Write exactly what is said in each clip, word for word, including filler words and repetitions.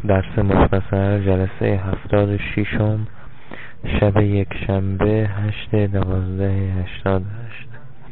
درس مختصر جلسه هفتاد و ششم شب یک شنبه هشت دوازده هشتاد و هشت.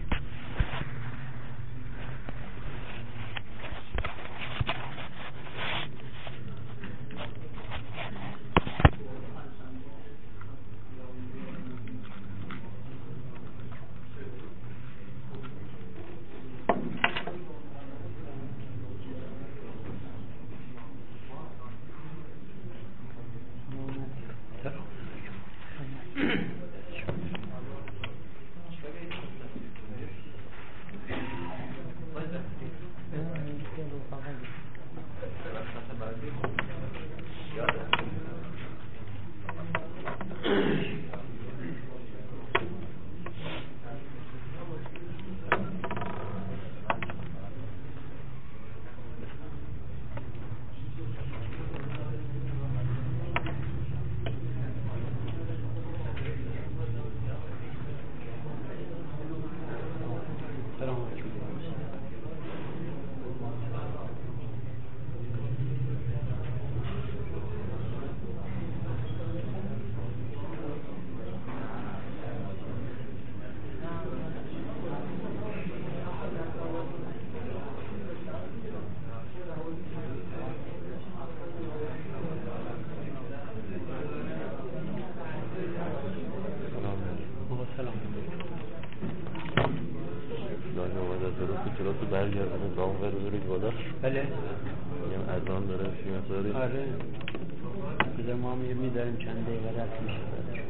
بله میگم اذان داره فی مقداری. آره بذار ما هم میذاریم چند دقیقه رفت میشه.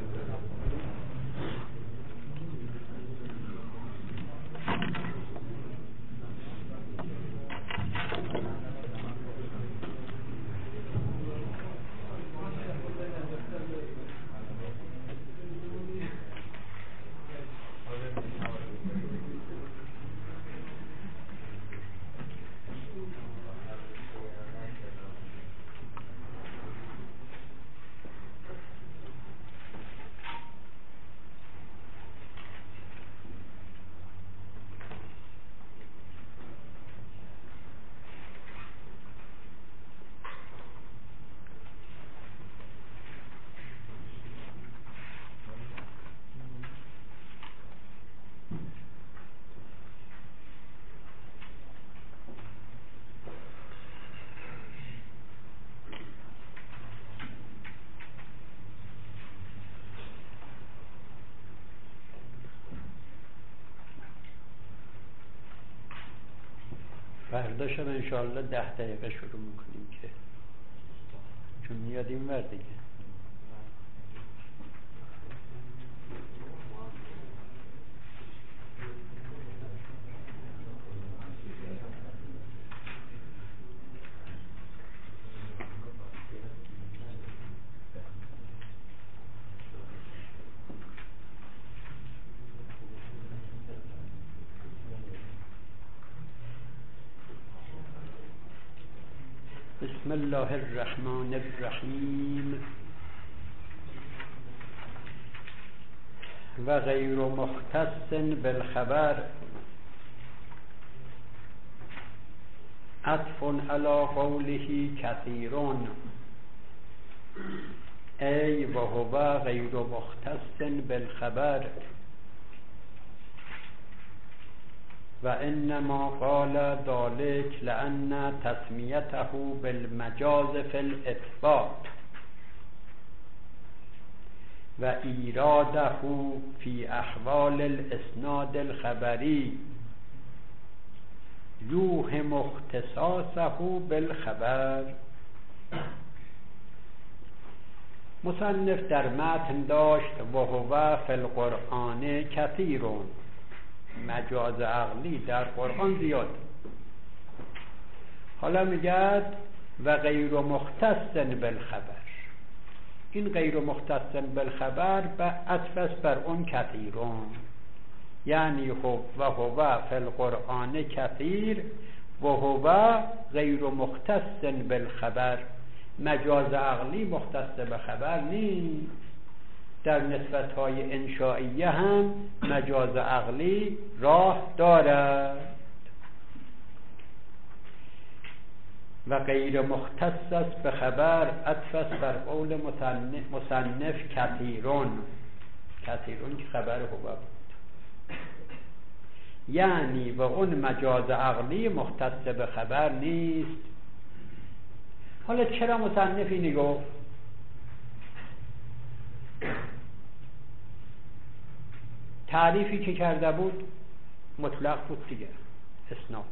فردا شب انشاءالله ده دقیقه شروع میکنیم که چون میاد این ور دیگه. بسم الله الرحمن الرحیم. و غیر مختص بالخبر عطف علی قوله کثیرون ای و هو غیر مختص بالخبر و انما قال ذلك لأن تسمیته بالمجاز فی الاثبات و ایراده فی احوال الاسناد الخبری یوهم اختصاصه بالخبر. مصنف در متن داشت و هو فی القرآن کثیرون، مجاز عقلی در قرآن زیاد. حالا میگه و غیر مختص بالخبر. این غیر مختص بالخبر به عطف بر اون کثیرون، یعنی هو و هو فی القرآن کثیر و هو غیر مختص بالخبر. مجاز عقلی مختص به خبر نیست. در نسبت‌های انشائیه هم مجاز عقلی راه دارد. و غیر مختص است به خبر، عطف است بر قول مصنف کثیرون. کثیرون که خبر هو بود، یعنی و اون مجاز عقلی مختص به خبر نیست. حالا چرا مصنف اینی گفت؟ تعریفی که کرده بود مطلق بود دیگه، اسناد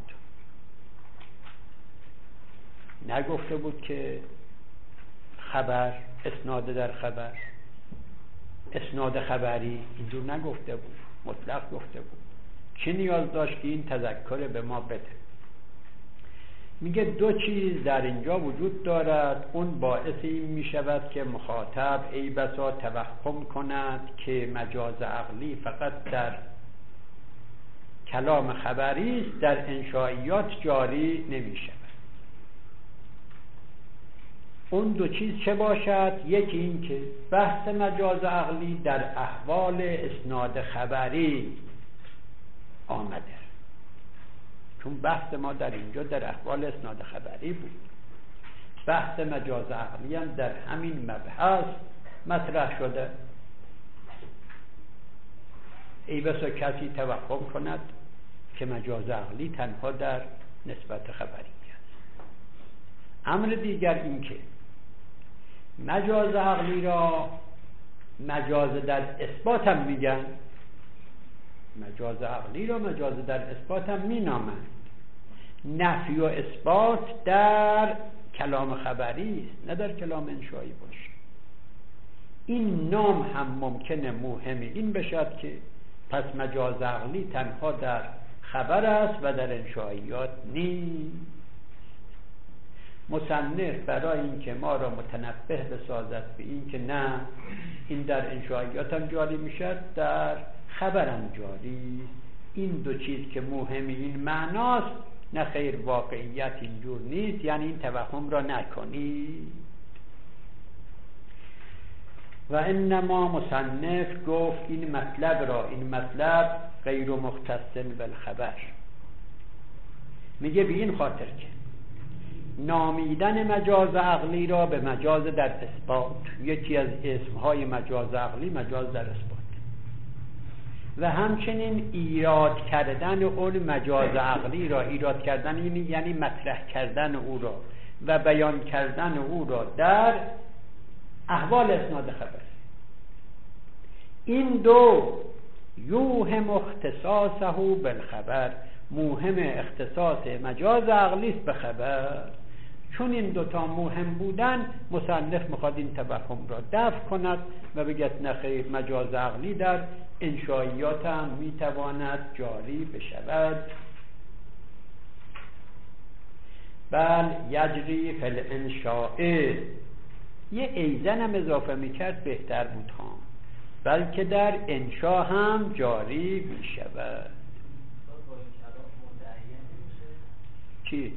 نگفته بود که خبر، اسناد در خبر، اسناد خبری، اینجور نگفته بود، مطلق گفته بود. چه نیاز داشت که این تذکر به ما بده؟ میگه دو چیز در اینجا وجود دارد، اون باعث این میشود که مخاطب ای بسا توهم کند که مجاز عقلی فقط در کلام خبری است، در انشائیات جاری نمیشود. اون دو چیز چه باشد؟ یکی این که بحث مجاز عقلی در احوال اسناد خبری آمده، چون بحث ما در اینجا در احوال اسناد خبری بود. بحث مجاز عقلی هم در همین مبحث مطرح شده. ای بسا کسی توهم کند که مجاز عقلی تنها در نسبت خبری است. امر دیگر این که مجاز عقلی را مجاز در اثبات هم میگن، مجاز عقلی را مجاز در اثبات هم می نامند. نفی و اثبات در کلام خبری است، نه در کلام انشایی باشه. این نام هم ممکنه موهم این بشد که پس مجاز عقلی تنها در خبر است و در انشائیات نیست. مصنف برای اینکه ما را متنبه بسازد به این که نه، این در انشائیات هم جاری میشد، در خبرم جاری، این دو چیز که مهمی این معناست، نه خیر واقعیت اینجور نیست، یعنی این توهم را نکنی. و انما مصنف گفت این مطلب را، این مطلب غیر مختص بالخبر، میگه به این خاطر که نامیدن مجاز عقلی را به مجاز در اثبات، یکی از اسمهای مجاز عقلی مجاز در اثبات، و همچنین ایراد کردن اون مجاز عقلی را، ایراد کردن یعنی, یعنی مطرح کردن او را و بیان کردن او را در احوال اسناد خبر، این دو یوهم اختصاصه بالخبر، موهم اختصاص مجاز عقلی است به خبر. چون این دوتا موهم بودن، مصنف میخواد این توهم را دفع کند و بگه نخیر، مجاز عقلی در انشائیات هم میتواند جاری بشود. بل یجری فی الانشاء، یه ایزن هم اضافه میکرد بهتر بود ها، بلکه در انشا هم جاری میشود. چی؟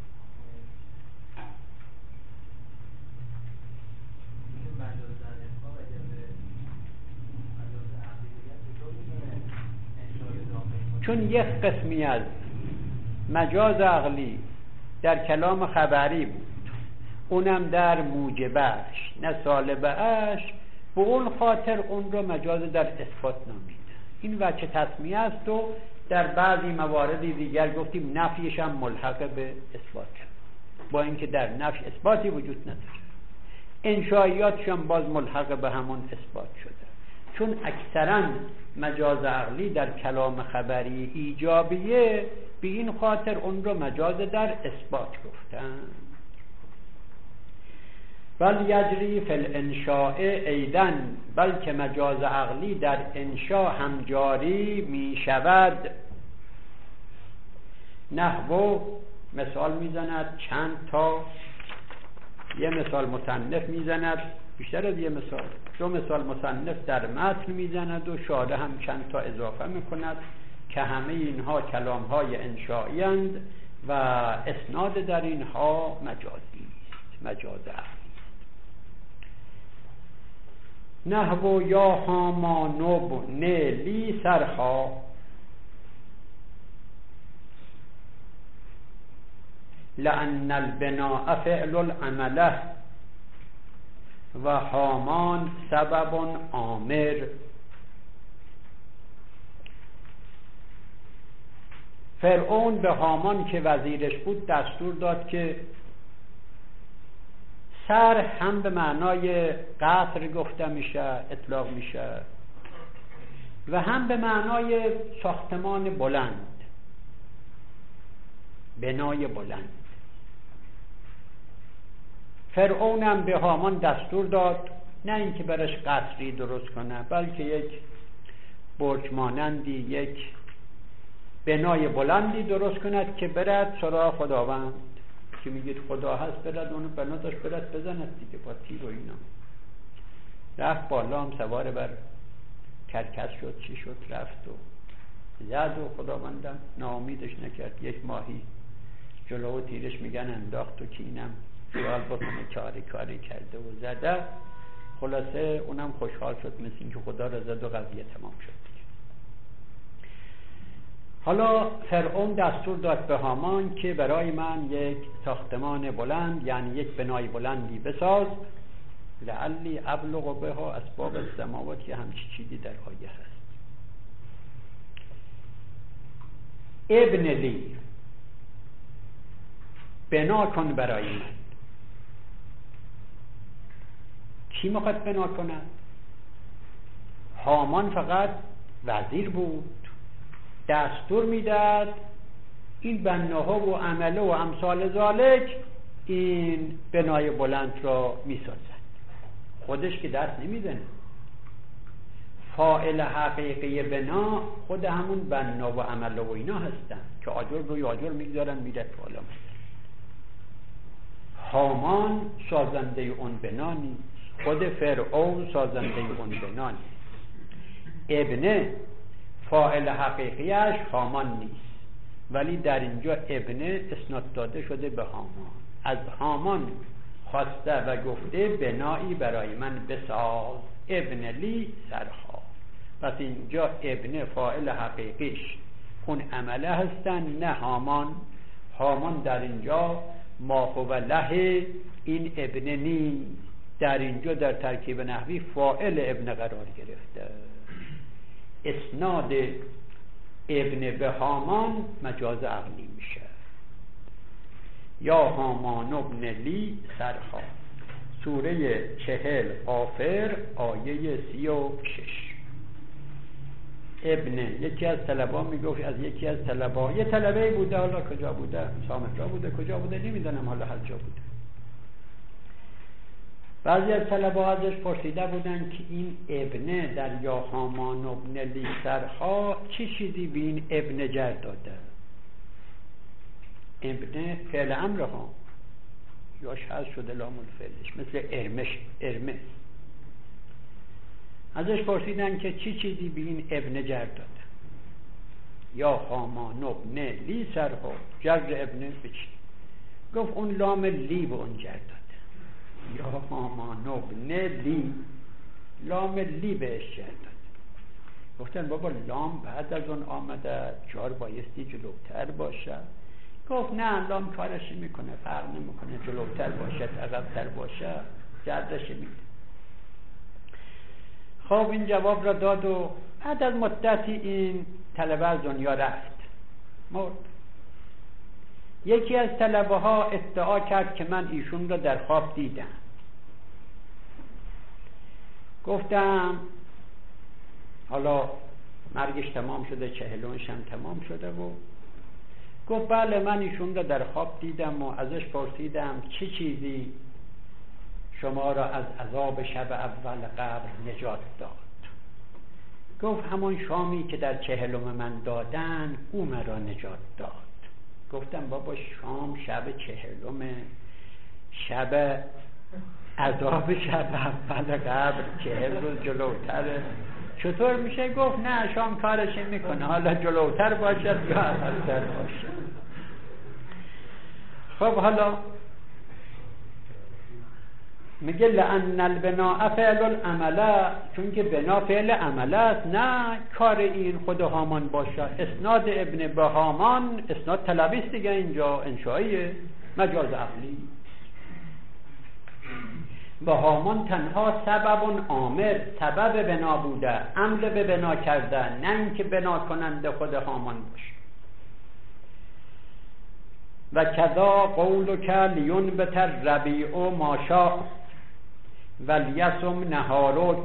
چون یک قسمی از مجاز عقلی در کلام خبری بود، اونم در موجبش نه سالبش، به اون خاطر اون رو مجاز در اثبات نامید. این وجه تسمیه است و در بعضی مواردی دیگر گفتیم نفیش هم ملحق به اثبات کرد، با اینکه در نفی اثباتی وجود نداره. انشائیاتش هم باز ملحق به همون اثبات شده، چون اکثرا مجاز عقلی در کلام خبری ایجابیه، به این خاطر اون رو مجاز در اثبات گفتن. بل یجری فی الانشاء ایدن، بلکه مجاز عقلی در انشاء هم جاری می شود. نحو مثال میزند چند تا، یه مثال مصنف میزند، بیشتر از یه مثال، دو مثال مصنف در متن میزند و شارح هم چند تا اضافه میکند که همه اینها کلام های انشائی اند و اسناد در اینها مجازی است، مجاز عقلی. نحو یا هامانوب نلی سرها، لأن البناء فعل العمله و هامان سبب آمر. فرعون به هامان که وزیرش بود دستور داد که سر هم به معنای قصر گفته میشه، اطلاق میشه، و هم به معنای ساختمان بلند، بنای بلند. فرعون هم به هامان دستور داد نه اینکه برش قصری درست کنه، بلکه یک برج مانندی، یک بنای بلندی درست کند که برد سراغ خداوند، که میگید خدا هست، برد اونو بنا داشت برد بزند دیگه با تیر و اینا. رفت بالا، هم سوار بر کرکس شد، چی شد، رفت و زد و خداوندم ناامیدش نکرد. یک ماهی جلو و تیرش میگن انداخت و که اینم خیال بکنه کاری کاری کرده و زده. خلاصه اونم خوشحال شد مثل این که خدا را زد و قضیه تمام شد. حالا فرعون دستور داد به هامان که برای من یک ساختمان بلند، یعنی یک بنای بلندی بساز، لعلی ابلغ بها اسباب السماوات، که همچی چیزی در آیه هست. ابن لی، بنا کن برای من. کی میخواد بنا کند؟ هامان فقط وزیر بود، دستور میداد این بناها و عمله و امثال ذالک این بنای بلند را میسازد. خودش که دست نمیزنه. فاعل حقیقی بنا خود همون بنا و عمله و اینا هستن که آجر روی آجر میگذارن میره بالا. هامان سازنده اون بنا نیست، خود فرعون سازنده اون بنا نیست. ابنه فاعل حقیقیش هامان نیست، ولی در اینجا ابنه اسناد داده شده به هامان. از هامان خواسته و گفته بنایی برای من بساز، ابن لی سرها. پس اینجا ابن فاعل حقیقیش اون عمله هستن، نه هامان. هامان در اینجا ما هو له، این ابن نیست. در اینجا در ترکیب نحوی فاعل ابن قرار گرفته. اسناد ابن به هامان مجاز عقلی میشه. یا هامان ابن لی سرها، سوره چهل غافر آیه سی و شش. ابن، یکی از طلبا میگفت از یکی از طلبا، یه طلبه بوده، حالا کجا بوده، سامرا بوده، کجا بوده نمیدونم، حالا هر جا بوده. بعضی از طلبا ازش پرسیده بودن که این ابنه در یا هامان ابن لی سرها چه چیزی به این ابن جر داده؟ ابن فعل امر ها یاش هست شده لام الفعلش، مثل ارمش، ارمس. ازش پرسیدن که چه چیزی به این ابن جر داده؟ یا هامان ابن لی سرها، جر ابن به چی؟ گفت اون لام لی به اون جر داده. یا هامان ابن لی، لام لی بهش جر داده. گفتن بابا لام بعد از اون آمده، جار بایستی جلوتر باشه. گفت نه، لام کارش میکنه، فرق نمیکنه، جلوتر باشه عقب‌تر باشه، جرش میده. خب این جواب را داد و بعد از مدتی این طلبه از دنیا رفت، مرد. یکی از طلبه ها ادعا کرد که من ایشون را در خواب دیدم. گفتم حالا مرگش تمام شده، چهلونش هم تمام شده و گفت بله من ایشون را در خواب دیدم و ازش پرسیدم چه چیزی شما را از عذاب شب اول قبر نجات داد؟ گفت همون شامی که در چهلم من دادن او مرا نجات داد. گفتم بابا شام شب چهلم، شب عذاب شب اول قبر چهل روز جلوتره، چطور میشه؟ گفت نه شام کارش میکنه، حالا جلوتر باشد یا عقب‌تر باشد. خب حالا میگه لأن البناء فعل العمله، چون که بنا فعل عمله است، نه کار این خود هامان باشه. اسناد ابن به هامان اسناد طلبیست دیگه، اینجا انشاییه. مجاز عقلی. و هامان تنها سبب عامر، سبب بنا بوده، عمل به بنا کرده، نه اینکه بنا کننده خود هامان باشه. و کذا قولک لینبت الربیع ماشاء ولیسم نهارک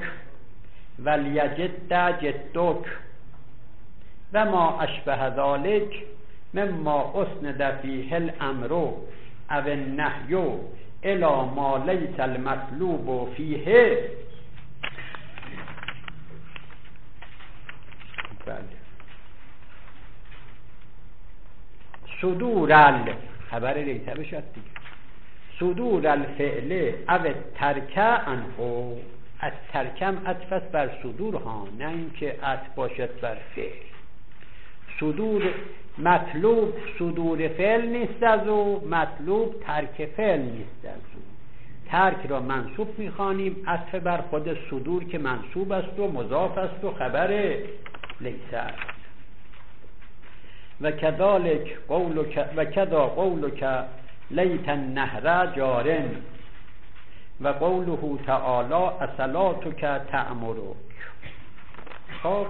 ولیجد جدک و ما اشبه ذلک مما اسند فیه الامر او النهی الی ما لیس المطلوب فیه. بله. صدور ال خبر لیسه بشد دیگه. صدور الفعل او ترک عنه، از ترکم عطف بر صدور ها، نه اینکه عطف باشد بر فعل. صدور مطلوب صدور فعل نیست از او، مطلوب ترک فعل نیست از او. ترک را منصوب میخوانیم، عطف بر خود صدور که منصوب است و مضاف است و خبر لیسه است. و کذالک قولک و کذا قولک لیت النهر جارن و قوله تعالی اصلاتک تأمرک. خب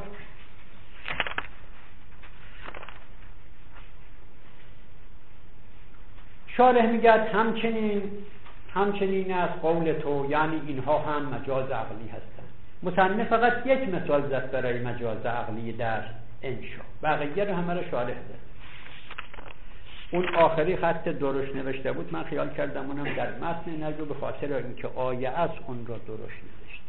شارح میگه همچنین همچنین از قول تو، یعنی اینها هم مجاز عقلی هستند. مصنف فقط یک مثال زد برای مجاز عقلی در انشا، بقیه رو همه رو شارح زد. اون آخری خط درش نوشته بود، من خیال کردم اونم در متن نجو به خاطر اینکه آیه است اون را درش نوشته.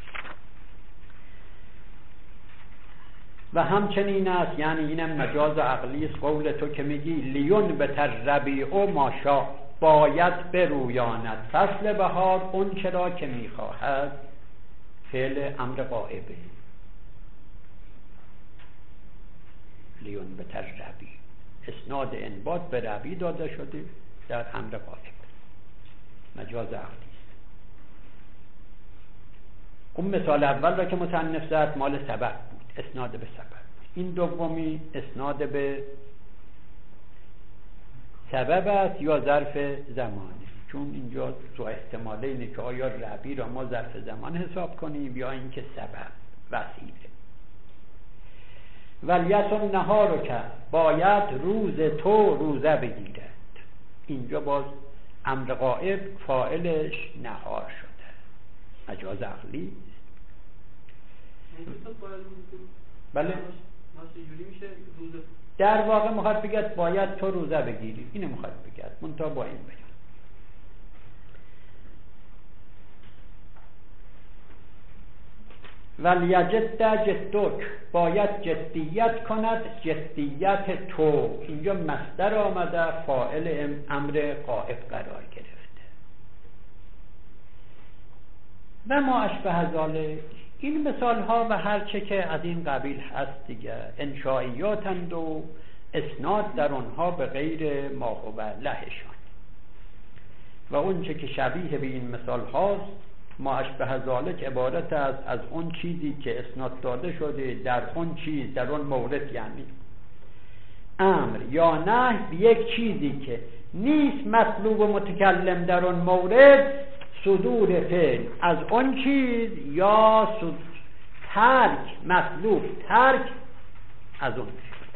و همچنین است، یعنی اینم مجاز عقلی است قول تو که میگی لیون به تربیع ماشا، باید برویاند فصل بهار اون چرا که میخواهد. فعل امر غائبه، لیون به تربیع، اسناد انبات به ربی داده شده در امر غائب، مجاز عقلی است. اون مثال اول را که مصنف زد مال سبب بود، اسناد به سبب. این دومی اسناد به سبب است یا ظرف زمانی، چون اینجا تو احتماله اینه که آیا ربی را ما ظرف زمان حساب کنیم یا اینکه سبب وسیله. ولیسم نهارک، باید روز تو روزه بگیرد. اینجا باز امر غائب فاعلش نهار شده، مجاز عقلی. بله در واقع میخواد بگید باید تو روزه بگیری، اینو میخواد بگید منتها با این بیان. ولیجد جدک، باید جدیت کند جدیت تو. اینجا مصدر آمده فاعل امر غائب قرار گرفته. و ما اشبه ذالک، این مثال ها و هر چه که از این قبیل هست دیگه انشائیاتند و اسناد در آنها به غیر ما هو لهشان. و اون چه که شبیه به این مثال هاست ما اشبه ذالک عبارت از از اون چیزی که اسناد داده شده در اون چیز در اون مورد، یعنی امر یا نهی به یک چیزی که نیست مطلوب و متکلم در اون مورد، صدور فعل از اون چیز یا ترک مطلوب ترک از اون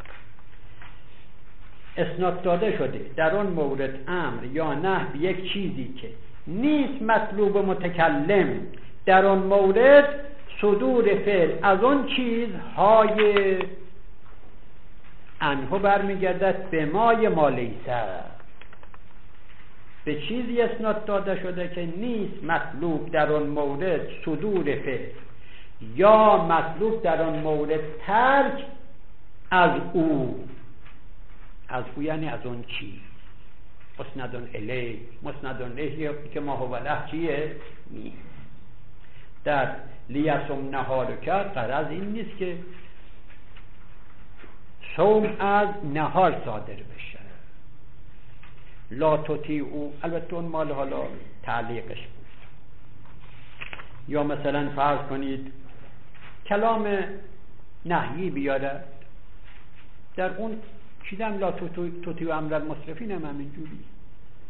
اسناد داده شده در اون مورد امر یا نهی به یک چیزی که نیست مطلوب متکلم در آن مورد، صدور فعل از آن چیزهای انها برمیگردد به مای مالیسه، به چیزی اسناد داده شده که نیست مطلوب در آن مورد صدور فعل یا مطلوب در آن مورد ترک از او. از او یعنی از آن چیز. مسندون الی، مسندون الی که ما هو له چیه؟ نیست. در لیسم نهارک غرض این نیست که صوم از نهار صادر بشه. لا تطیعوا، البته اون مال حالا تعلیقش بود. یا مثلا فرض کنید کلام نهیی بیارد، در اون چیدم لا تطیعوا امر المسرفین هم همینجوری.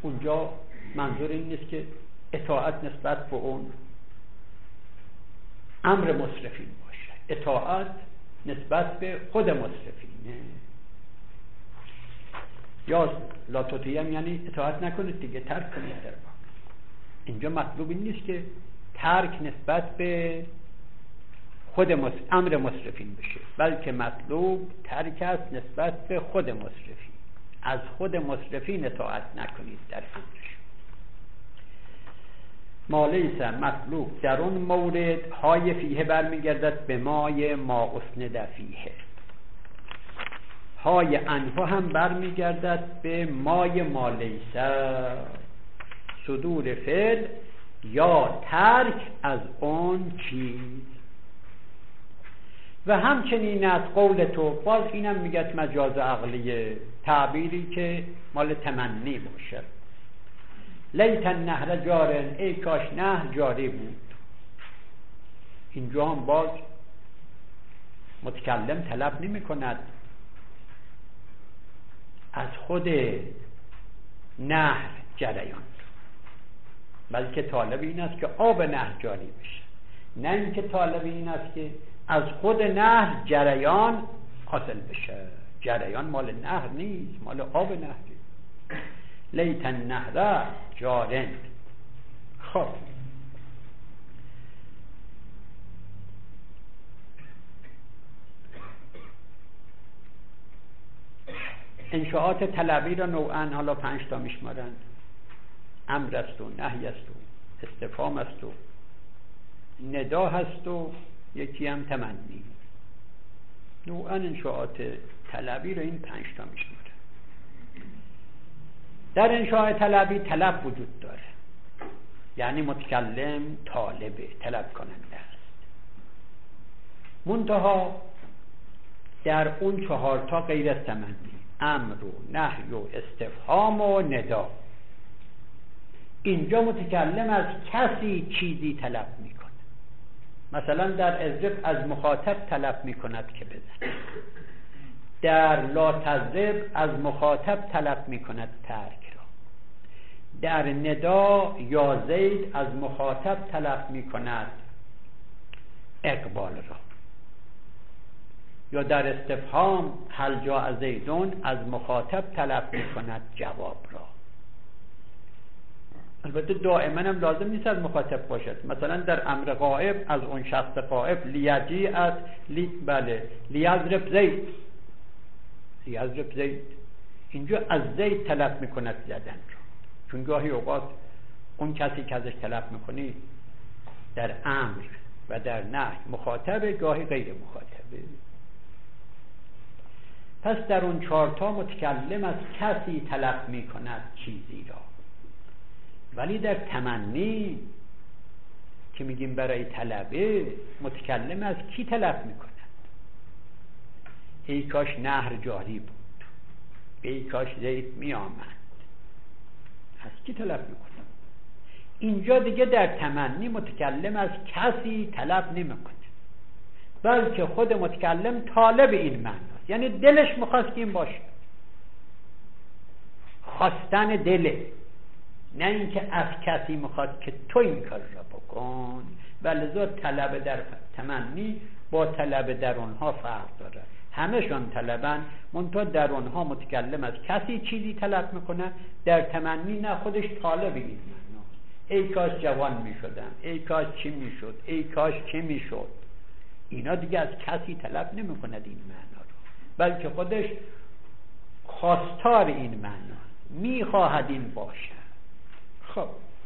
اونجا منظور این نیست که اطاعت نسبت به اون امر مصرفین باشه، اطاعت نسبت به خود مصرفینه. یا لا تطیعهم یعنی اطاعت نکنید دیگه، ترک کنید در واقع. اینجا مطلوب این نیست که ترک نسبت به خود مصرف... امر مصرفین بشه، بلکه مطلوب ترک است نسبت به خود مصرفین. از خود مصرفین اطاعت نکنید در امرش. مالیس مطلوب در اون مورد های فیه برمیگردد به مای ما اسند فیه، های انها هم برمیگردد به مای مالیسه، صدور فعل یا ترک از اون چیز. و همچنین از قول تو، باز اینم میگه مجاز عقلیه، تعبیری که مال تمنی باشه. لیت النهر جارن، ای کاش نهر جاری بود. اینجا هم باز متکلم طلب نمی کند از خود نهر جریان، بلکه طالب این است که آب نهر جاری بشه، نه اینکه طالب این است که از خود نهر جریان حاصل بشه. جریان مال نهر نیست، مال آب نهر. لیت النهر جارن. خب انشاءات طلبی را نوعاً حالا پنج تا میشمارند. امر است و نهی است و استفهام است و ندا هست و یکی هم تمنی. نوعاً انشاءات طلبی را این پنج تا میشمارند. در انشاء طلبی طلب وجود داره، یعنی متکلم طالبه، طلب کننده است. منتها در اون چهار تا غیر از تمنی، امر و نهی و استفهام و ندا، اینجا متکلم از کسی چیزی طلب میکنه. مثلا در اضرب از مخاطب طلب میکند که بزن، در لا تضرب از مخاطب طلب میکند ترک را، در ندا یا زید از مخاطب طلب میکند اقبال را، یا در استفهام هل جاء زیدون از مخاطب طلب میکند جواب را. البته دائما هم لازم نیست از مخاطب باشد. مثلا در امر غائب از اون شخص غائب لیجی از لی بله لیضرب زید، لیضرب زید، اینجا از زید طلب میکند زدن را، چون گاهی اوقات اون کسی که ازش طلب میکنی در امر و در نهی مخاطبه، گاهی غیر مخاطبه. پس در اون چهارتا متکلم از کسی طلب میکند چیزی را، ولی در تمنی که میگیم برای طلبه، متکلم از کی طلب میکند؟ ای کاش نهر جاری بود، ای کاش زید میآمد، از کی طلب میکنه؟ اینجا دیگه در تمنی متکلم از کسی طلب نمیکنه، بلکه خود متکلم طالب این معناست، یعنی دلش میخواست که این باشه، خواستن دله، نه اینکه از کسی میخواد که تو این کار را بکن. و لذا طلب در تمنی با طلب در اونها فرق داره. همشون طلبن، منتها در اونها متکلم از کسی چیزی طلب میکنه، در تمنی نه، خودش طالب این معناست. ای کاش جوان میشدم، ای کاش چی میشد، ای کاش چی میشد. اینا دیگه از کسی طلب نمیکند این معنا رو، بلکه خودش خواستار این معنا، میخواهد این باشه. خب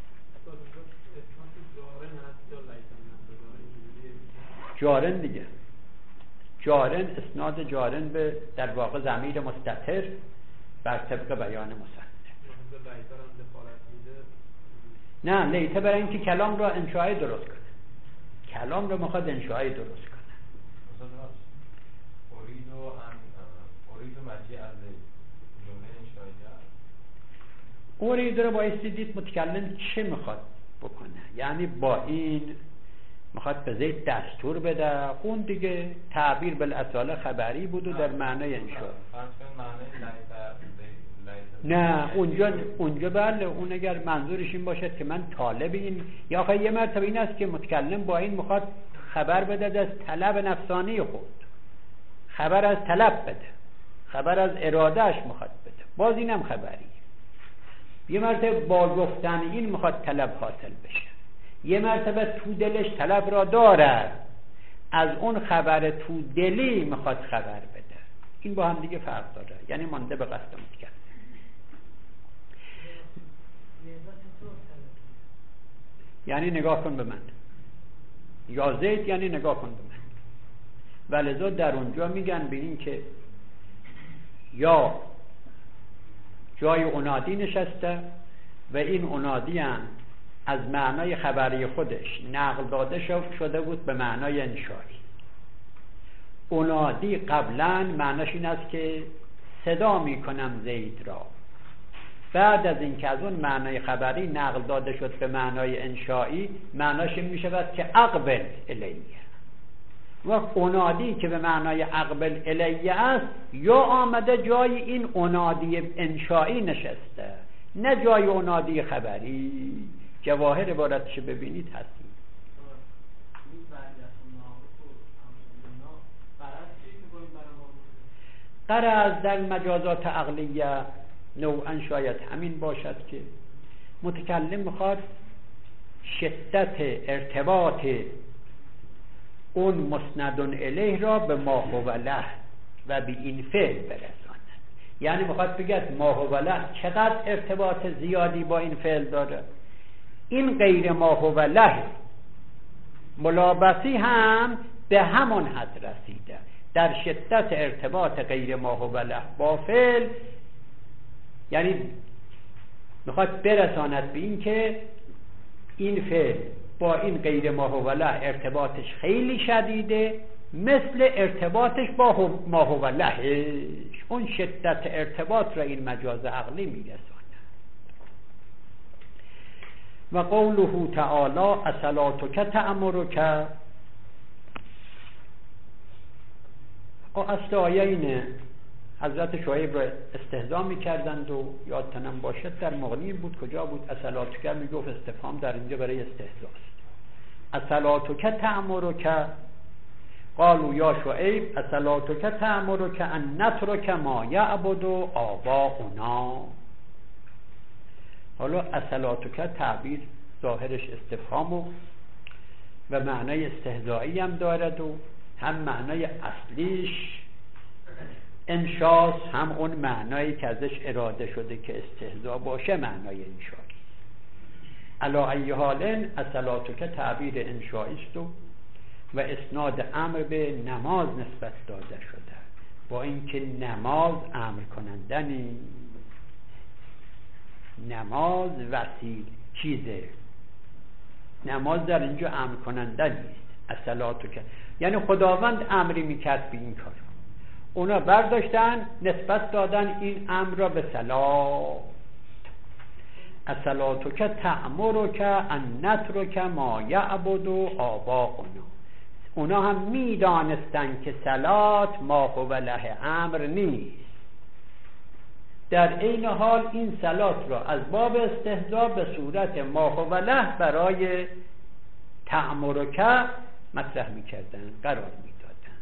جارن دیگه، جارن اسناد جارن به در واقع ضمیر مستتر بر طبق بیان مصنف. نه، لیته برای اینکه کلام را انشایی درست کنه، کلام را میخواد انشایی درست کنه. اريد ان اريد مجيء از جمله انشائیه. اريد رو بایستی دید متکلم چه میخواد بکنه، یعنی با این میخواد به زید دستور بده. اون دیگه تعبیر بالاصاله خبری بود و در معنای انشاء. نه اونجا اونجا بله، اون اگر منظورش این باشد که من طالب این، یا آخه یه مرتبه این است که متکلم با این میخواد خبر بده از طلب نفسانی خود، خبر از طلب بده، خبر از ارادهش میخواد بده، باز اینم خبری. یه مرتبه با گفتن این میخواد طلب حاصل بشه، یه مرتبه تو دلش طلب را داره، از اون خبر تو دلی میخواد خبر بده. این با هم دیگه فرق داره، یعنی مانده به قصد متکلم. یعنی نگاه کن به من، یا زید یعنی نگاه کن به من. ولذا در اونجا میگن به این که یا جای اونادی نشسته و این اونادی هم از معنای خبری خودش نقل داده شده بود به معنای انشایی. اونادی قبلا معناش این است که صدا میکنم زید را، بعد از این که از اون معنای خبری نقل داده شد به معنای انشایی، معناش این میشود که اقبل الیه. و اونادی که به معنای اقبل الیه است، یا آمده جای این اونادی انشایی نشسته، نه جای اونادی خبری. جواهر عبارتش ببینید هستیم. غرض در مجازات عقلیه نوعا شاید همین باشد که متکلم میخواد شدت ارتباط اون مسند الیه را به ما هو له و به این فعل برساند. یعنی میخواد بگه ما هو له چقدر ارتباط زیادی با این فعل داره، این غیر ما هو له ملابسی هم به همون حد رسیده. در شدت ارتباط غیر ما هو له با فعل، یعنی میخواد برساند به این که این فعل با این غیر ما هو له ارتباطش خیلی شدیده، مثل ارتباطش با ما هو لهش. اون شدت ارتباط را این مجاز عقلی میرساند. و قوله تعالی اصلاتک تأمرک، اصل آیه اینه حضرت شعیب را استهزا میکردند و یادتنم باشد در مغنی بود، کجا بود؟ اصلاتک میگفت استفهام در اینجا برای استهزاست. اصلاتک تأمرک قالوا یا شعیب اصلاتک تأمرک ان نترک ما یعبد آباؤنا. حالا اصلاتک تعبیر ظاهرش استفهام و, و معنای استهزایی هم دارد و هم معنای اصلیش انشاس، هم اون معنایی که ازش اراده شده که استهزا باشه معنای انشایی. علا ای حالن اصلاتک تعبیر انشایی است و و اسناد امر به نماز نسبت داده شده، با اینکه نماز امر کنندنی، نماز وسیل چیزه، نماز در اینجا امر کننده نیست. اصلاتک یعنی خداوند امری میکرد به این کار، اونا برداشتن نسبت دادن این امر را به صلات. اصلاتک تأمرک ان نترک ما یعبد آباؤنا. اونا هم میدانستن که صلات ما هو له امر نیست، در این حال این صلات را از باب استهزا به صورت ما هو له برای تأمرک مطرح میکردن، قرار میدادن.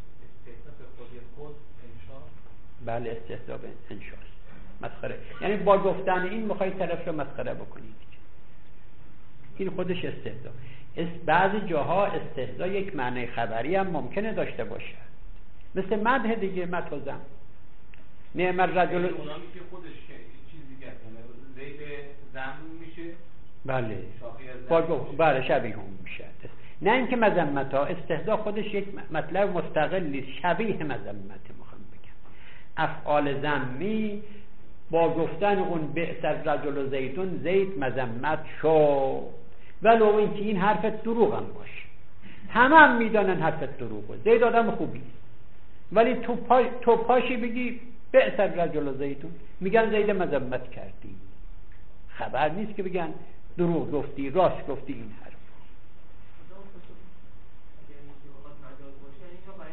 بله استهزا به انشاء مسخره، یعنی با گفتن این میخوای طرف رو مسخره بکنید. این خودش استهزا. بعضی جاها استهزا یک معنی خبری هم ممکنه داشته باشه، مثل مدح دیگه، مدح و ذم. نعم الرجل اونا میشه خودش چیزی که زید ذم میشه. بله با بله شبیه هم میشه، نه اینکه مذمت ها. استهزا خودش یک مطلب مستقلی شبیه مذمت میخوام بگم. افعال ذمی با گفتن اون بئس الرجل زیدون، زید مذمت شو، ولو اینکه این حرف دروغ هم باشه، همه هم میدانن حرف دروغه، زید آدم خوبی، ولی تو, پا... تو پاشی بگی بئس الرجل زیدون، میگن زید مذمت کردی. خبر نیست که بگن دروغ گفتی، راست گفتی. این حرف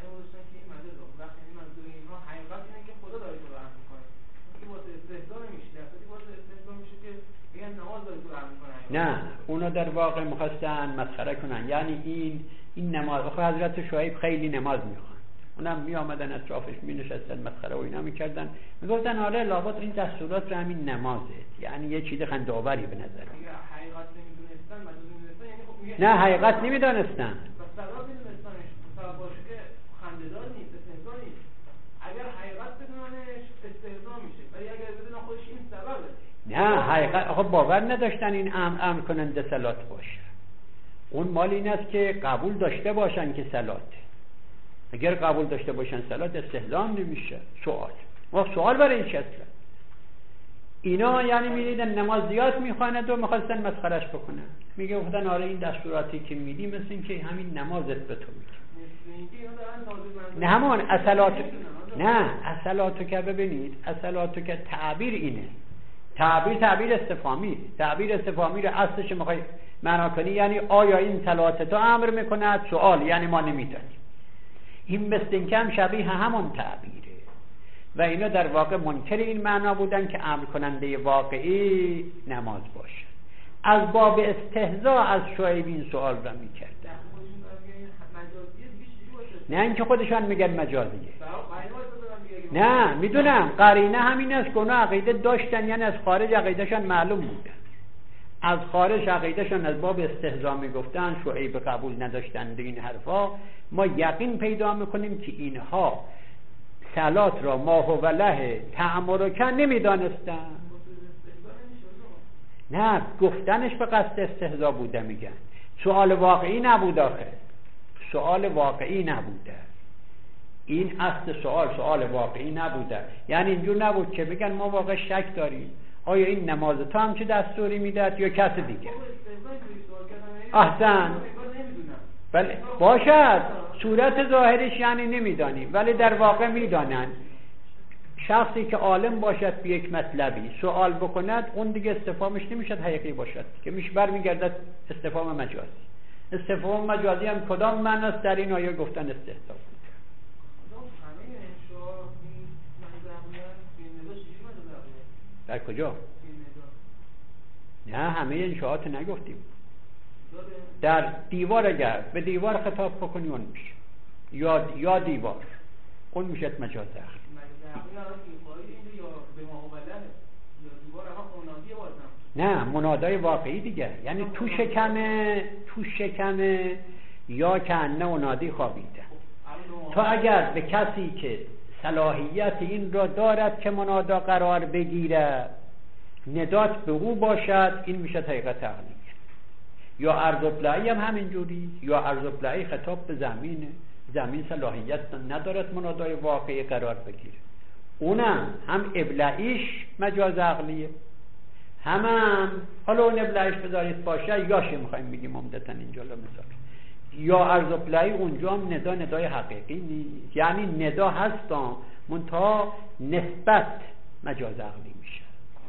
وقتی منظور اینها حقیقت اینه که خدا داره تو رو عرض میکنه، این واسه استهزا نمیشه. نه اونا در واقع میخواستن مسخره کنن، یعنی این این نماز، آخه حضرت شعیب خیلی نماز میخوان، اونم می آمدن اطرافش می نشستن مسخره و اینا میکردن، میگفتن آره لابد این دستورات رو همین نمازه، یعنی یه چیز خنده‌آوری به نظر میاد. حقیقت نمیدونستن، مجاز نمیدونستن، یعنی خب میگه نه حقیقت نمیدونستن. بس سبب نمیدونستنش، سبب باشه که خنده‌دار نیست، استهزا نیست. اگر حقیقت بدوننش استهزا میشه، ولی اگر بدون خودش این سببه. نه حقیقت آخه باور نداشتن این امر امر کننده صلات باشه. اون مال این است که قبول داشته باشن که صلاته. اگر قبول داشته باشن صلات استهزا نمیشه. سوال ما سوال برای چی اصلا؟ اینا یعنی میدیدن نماز زیاد میخواند و میخواستن مسخرش بکنن. میگه گفتن آره این دستوراتی که میدی مثل این که همین نمازت به تو میگه. نه همون اصلات نه اصلاتو که ببینید اصلاتو که تعبیر اینه، تعبیر تعبیر استفهامی، تعبیر استفهامی رو اصلش میخوای معنا کنی یعنی آیا این صلات تو امر میکند؟ سوال یعنی ما نمیدونیم. این مثل این که هم شبیه همون تعبیره و اینا در واقع منکر این معنا بودن که امر کننده واقعی نماز باشه. از باب استهزاء از شعیب این سوال را میکردن. نه اینکه خودشان میگن مجازیه، نه میدونم قرینه همین است که اونا عقیده داشتن، یعنی از خارج عقیدهشان معلوم بودن، از خارج عقیدهشان از باب استهزاء میگفتن، شعیب قبول نداشتند این حرفا. ما یقین پیدا میکنیم که اینها صلات را ما هو له تعمرکن نمیدانستن. نه گفتنش به قصد استهزاء بوده میگن، سوال واقعی نبود، آخه سوال واقعی نبوده. این اصل سوال سوال واقعی نبوده، یعنی اینجور نبود که بگن ما واقع شک داریم آیا این نماز تو هم چه دستوری میداد یا کس دیگه. احسن بله باشد، صورت ظاهرش یعنی نمیدانیم ولی در واقع میدانن. شخصی که عالم باشد به یک مطلبی سوال بکند اون دیگه استفهامش نمیشد حقیقی باشد که میشه برمیگردد استفهام مجازی. استفهام مجازی هم کدام معنی است؟ در این آیه گفتن استهزاء بود. در کجا؟ نه همه انشاءات نگفتیم. در دیوار اگر به دیوار خطاب بکنی اون میشه، یا یا دیوار اون میشه مجاز اخر. نه منادای واقعی دیگه، یعنی تو شکمه تو شکمه یا کنه منادی خوابیده. تا اگر به کسی که صلاحیت این را دارد که منادا قرار بگیره ندات به او باشد، این میشه حقیقت عقلیه. یا ارض ابلعی هم همینجوری، یا ارض ابلعی خطاب به زمینه، زمین صلاحیت ندارد منادای واقعی قرار بگیره، اونم هم ابلعیش مجاز عقلیه، هم هم حالا اون ابلعیش بذارید باشه یاشه میخوایم بگیم عمدتاً اینجا مثال. یا ارض ابلعی اونجا هم ندا ندای حقیقی نیست، یعنی ندا هستم منتها نسبت مجاز عقلی میشه.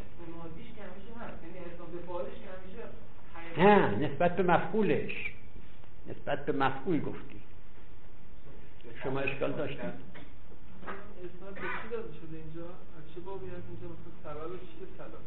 نه نسبت به مفعولش، نسبت به مفعول گفتی. شما اشکال داشتید؟ اسناد به چی داده شده اینجا؟ از چه بابی هست اینجا؟ مثلا سلات چیه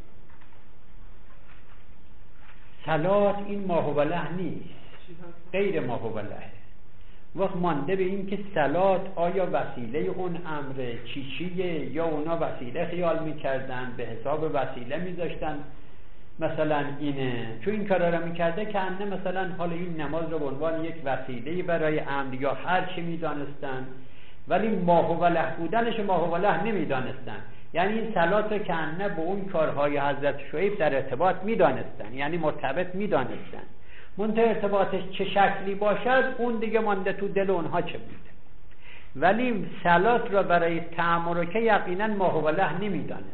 سلات؟ سلات این ما هو له نیست، غیر ما هو له. وقت مانده به این که سلات آیا وسیله اون امر چی چیه یا اونا وسیله خیال میکردن به حساب وسیله میذاشتن مثلا اینه، چون این کارا رو میکرده که انه مثلا حالا این نماز رو به عنوان یک وسیله برای امر یا هر چی میدانستن، ولی ما هو له بودنش ما هو له نمیدانستن. یعنی این صلات رو که انه به اون کارهای حضرت شعیب در ارتباط میدانستن، یعنی مرتبط میدانستن، منتها ارتباطش چه شکلی باشد اون دیگه مانده تو دل اونها چه بوده. ولی صلات را برای تعمرکه یقینا ما هو له نمیدانستن.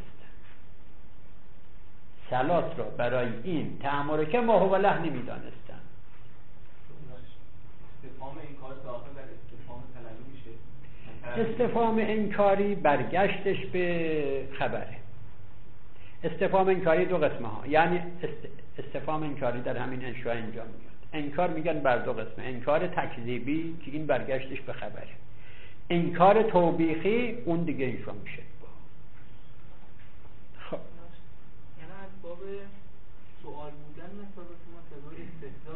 صلات را برای این تعمرکه ما هو له نمیدانستن. استفهام انکار داخل در استفهام طلبی میشه. استفهام انکاری برگشتش به خبره. استفهام انکاری دو قسمه ها، یعنی استفهام انکاری در همین انشاء انجام میاد. انکار میگن بر دو قسمه، انکار تکذیبی که این برگشتش به خبره، انکار توبیخی اون دیگه انشاء میشه. خب یعنی از باب سوال بودن مثلا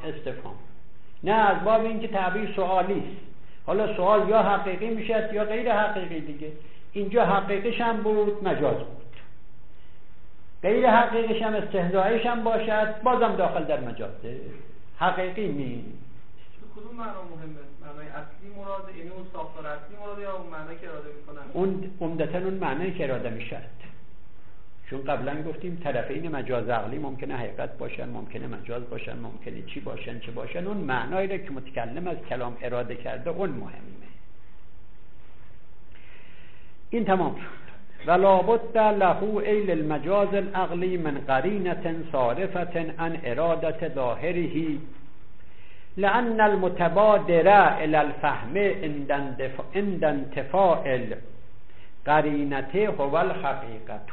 استفهام، نه از باب اینکه تعبیر سوالی است. حالا سوال یا حقیقی میشه یا غیر حقیقی دیگه. اینجا حقیقیش هم بود، مجاز بود. غیر حقیقیش هم استهزائیش هم باشد، بازم داخل در مجازه، حقیقی نیست. تو کدوم معنا مهمه؟ معنای اصلی مراده، یعنی اون ساختار اصلی مراده یا اون معنی که اراده میکنن؟ اون عمدتاً اون معنی که اراده میشد. چون قبلا گفتیم طرفین مجاز عقلی ممکنه حقیقت باشن، ممکنه مجاز باشن، ممکنه چی باشن چه باشن. اون معنایی را که متکلم از کلام اراده کرده اون مهمه. این تمام شد. ولا بد له ای للمجاز العقلی من قرینه صارفه عن اراده ظاهره لأن المتبادر الى الفهم عند انتفاء القرینه هو الحقیقت.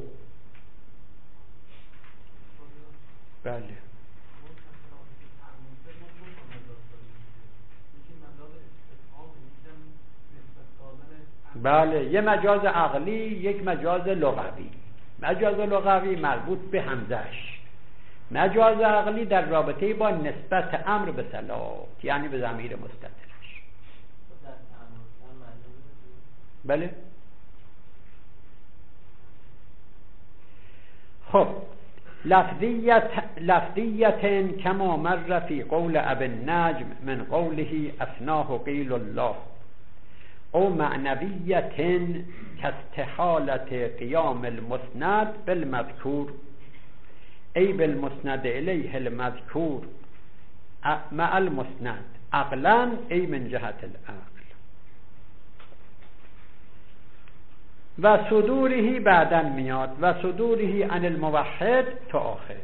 بله بله یه مجاز عقلی، یک مجاز لغوی. مجاز لغوی مربوط به حمزش، مجاز عقلی در رابطه با نسبت امر به صلات، یعنی به ضمیر مستترش. بله خب لفظیت لفظیت کما مر فی قول ابی النجم من قوله اثناه قیل الله، او معنویت کاستحالت قیام المسند بالمذکور ای بالمسند الیه المذکور مع المسند عقلا ای من جهت العقل و صدوره بعدن میاد و صدوره عن الموحد تا آخر.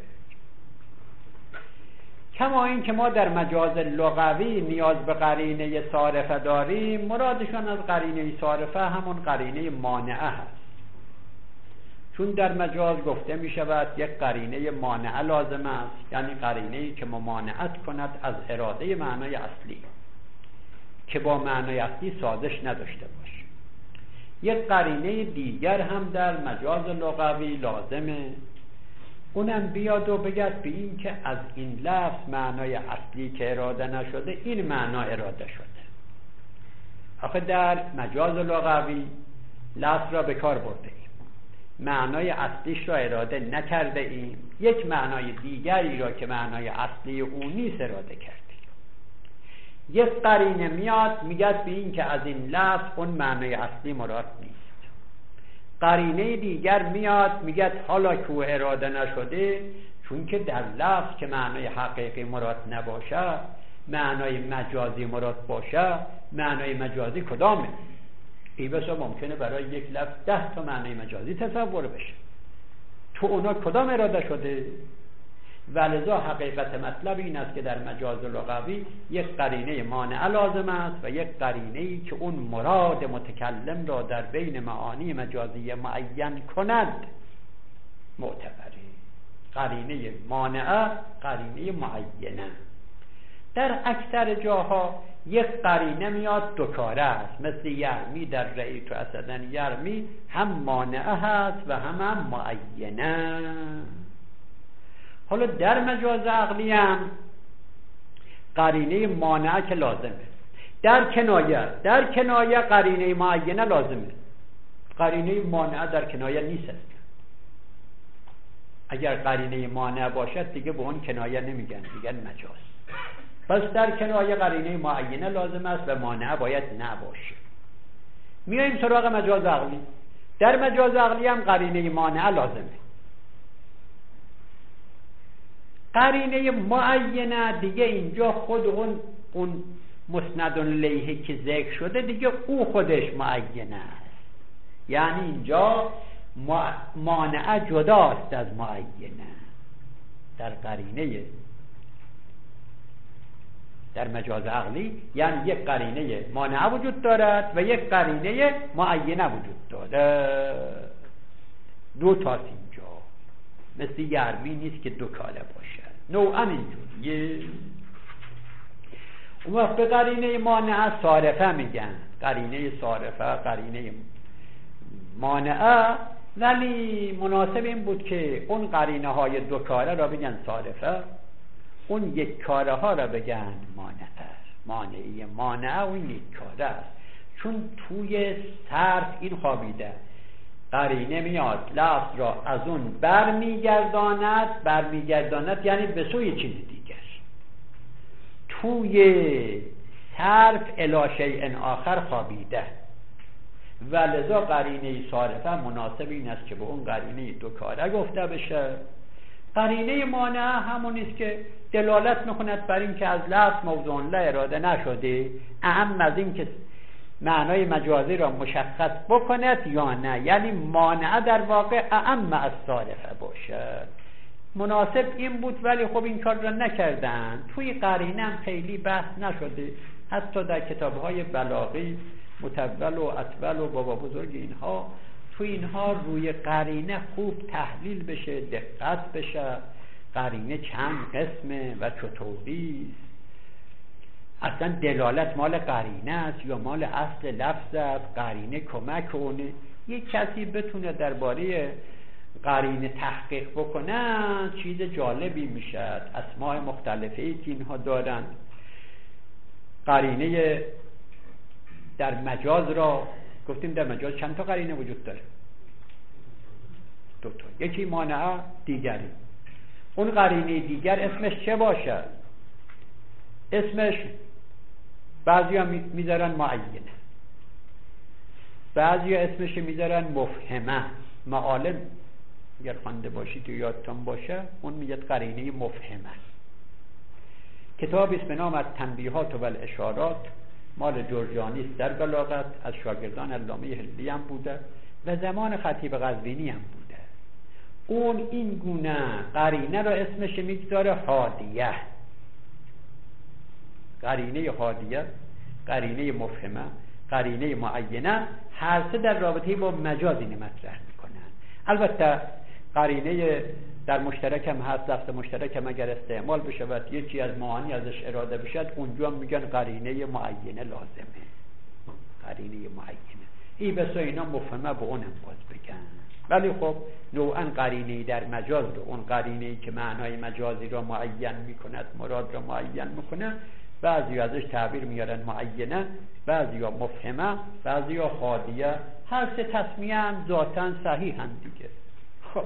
کما این که ما در مجاز لغوی نیاز به قرینه صارفه داریم، مرادشان از قرینه صارفه همون قرینه مانعه هست. چون در مجاز گفته می شود یک قرینه مانعه لازم است، یعنی قرینه‌ای که ممانعت کند از اراده معنای اصلی که با معنای اصلی سازش نداشته باشه. یک قرینه دیگر هم در مجاز لغوی لازمه، اونم بیاد و بگد به این که از این لفظ معنای اصلی که اراده نشده این معنا اراده شده. آخه در مجاز لغوی لفظ را به کار برده ایم، معنای اصلیش را اراده نکرده ایم، یک معنای دیگری را که معنای اصلی اون نیست اراده کردیم. یک قرینه میاد میگد به این که از این لفظ اون معنای اصلی مراد نیست. قرینه دیگر میاد میگه حالا که او اراده نشده، چون که در لفظ که معنای حقیقی مراد نباشه، معنای مجازی مراد باشه، معنای مجازی کدامه؟ ای بسا ممکنه برای یک لفظ ده تا معنای مجازی تصور بشه، تو اونا کدام اراده شده؟ ولذا حقیقت مطلب این است که در مجاز لغوی یک قرینه مانعه لازم است و یک قرینه‌ای که اون مراد متکلم را در بین معانی مجازی معین کند معتبره. قرینه مانعه قرینه معینه. در اکثر جاها یک قرینه میاد دو کاره است، مثل یرمی در رأیت اسدن یرمی، هم مانعه هست و هم هم معینه. حالا در مجاز عقلی هم قرینه مانعه که لازمه. در کنایه در کنایه قرینه معینه لازمه، قرینه مانعه در کنایه نیست. اگر قرینه مانعه باشد دیگه به اون کنایه نمیگن، دیگه مجاز. پس در کنایه قرینه معینه لازم است و مانعه باید نباشه. میایم سراغ مجاز عقلی. در مجاز عقلی هم قرینه مانعه لازمه. قرینه معینه دیگه اینجا خود اون اون مسند الیه که ذکر شده دیگه او خودش معینه است، یعنی اینجا مانعه جداست از معینه. در قرینه در مجاز عقلی یعنی یک قرینه مانعه وجود دارد و یک قرینه معینه وجود دارد. دو تاست اینجا، مثل یرمی نیست که دو کاله باشد، نوعا اینجوریه. اون وقت به قرینه مانعه صارفه میگن، قرینه صارفه قرینه مانعه، ولی مناسب این بود که اون قرینه های دو کاره را بگن صارفه اون یک کاره ها را بگن مانعه. مانعی مانعه اون یک کاره است، چون توی صرف این خوابیده قرینه میاد لفظ را از اون برمیگرداند. برمیگرداند یعنی به سوی چیز دیگر. توی صرف الی شیء آخر خوابیده و لذا قرینه صارفه مناسب این است که به اون قرینه دو کاره گفته بشه. قرینه مانعه همون است که دلالت میکند بر این که از لفظ موضوع لا اراده نشده، اهم از این که معنای مجازی را مشخص بکند یا نه. یعنی مانعه در واقع اهم از صارفه باشد. مناسب این بود ولی خب این کار را نکردن. توی قرینه هم خیلی بحث نشده، حتی در کتاب‌های بلاغی متول و اطول و بابا بزرگ اینها تو اینها روی قرینه خوب تحلیل بشه، دقت بشه. قرینه چند قسمه و چطوری است، اصلا دلالت مال قرینه است یا مال اصل لفظ است، قرینه کمک اونه. یک کسی بتونه درباره قرینه تحقیق بکنه چیز جالبی میشه. اسماء مختلفی که اینها دارن. قرینه در مجاز را گفتیم در مجاز چند تا قرینه وجود داره؟ دو تا. یکی مانعه، دیگری. اون قرینه دیگر اسمش چه باشه؟ اسمش بعضی ها میذارن معینه، بعضی ها اسمش میذارن مفهمه. معالم اگر خوانده باشید تو یادتون باشه اون میگه قرینه مفهمه. کتابی است به نام التنبیهات و الاشارات، مال جرجانی است در بلاغت، از شاگردان علامه حلی هم بوده و زمان خطیب قزوینی هم بوده. اون این گونه قرینه را اسمش میگذاره حادیه. قرینه حادیه، قرینه مفهمه، قرینه معینه، هر سه در رابطه با مجاز اینو مطرح میکنن. البته قرینه در مشترک هم هست، لفظ مشترک هم اگر استعمال بشه و یکی از معانی ازش اراده بشه اونجا هم میگن قرینه معینه لازمه. قرینه معینه ای بس اینا مفهمه به اونم باز بگن. ولی خب نوعا قرینه در مجاز رو، اون قرینه‌ای که معنای مجازی را معین میکند، مراد را معین میکنه، بعضی ازش تعبیر میارن معینه، بعضی ها مفهمه، بعضی ها حادیه. هر سه تسمیه هم ذاتاً صحیح هم دیگه. خب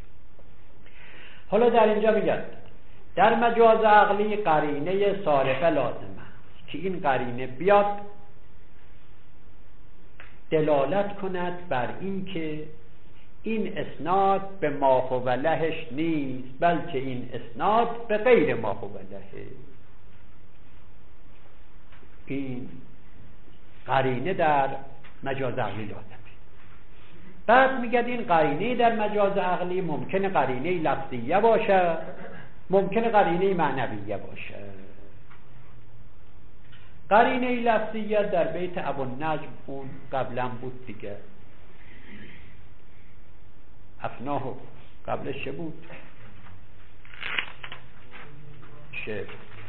حالا در اینجا میگن در مجاز عقلی قرینه صارفه لازم است که این قرینه بیاد دلالت کند بر این که این اسناد به ما هو لهش نیست، بلکه این اسناد به غیر ما هو لهه. این قرینه در مجاز عقلی لازمه. بعد میگه این قرینه در مجاز عقلی ممکنه قرینه لفظیه باشه، ممکنه قرینه معنویه باشه. قرینه لفظیه در بیت ابوالنجم اون قبلا بود دیگه. افناه قبلش چه بود؟ شعر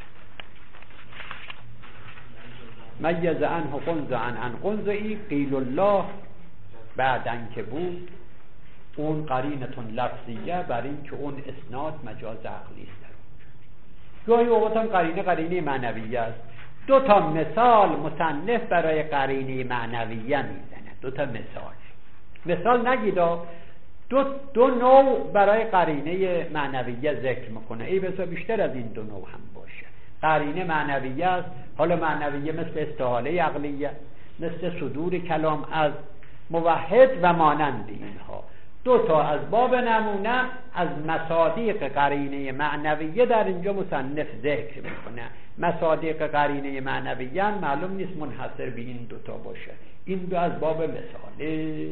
میز عنه قنز عن عن قنزئی قیل الله بعدن که بود. اون قرینتون لفظیه بر این که اون اسناد مجاز عقلی است. گاهی اوقات هم قرینه قرینه معنویه است. دو تا مثال مصنف برای قرینه معنویه میزنه. دو تا مثال مثال نگیدا دو, دو نوع برای قرینه معنویه ذکر میکنه. ای بسا بیشتر از این دو نوع هم باشه. قرینه معنویه است. حالا معنویه مثل استحاله عقلیه، مثل صدور کلام از موحد و مانند اینها. دو تا از باب نمونه از مصادیق قرینه معنویه در اینجا مصنف ذکر میکنه. مصادیق قرینه معنویه معلوم نیست منحصر به این دو تا باشه. این دو از باب مثاله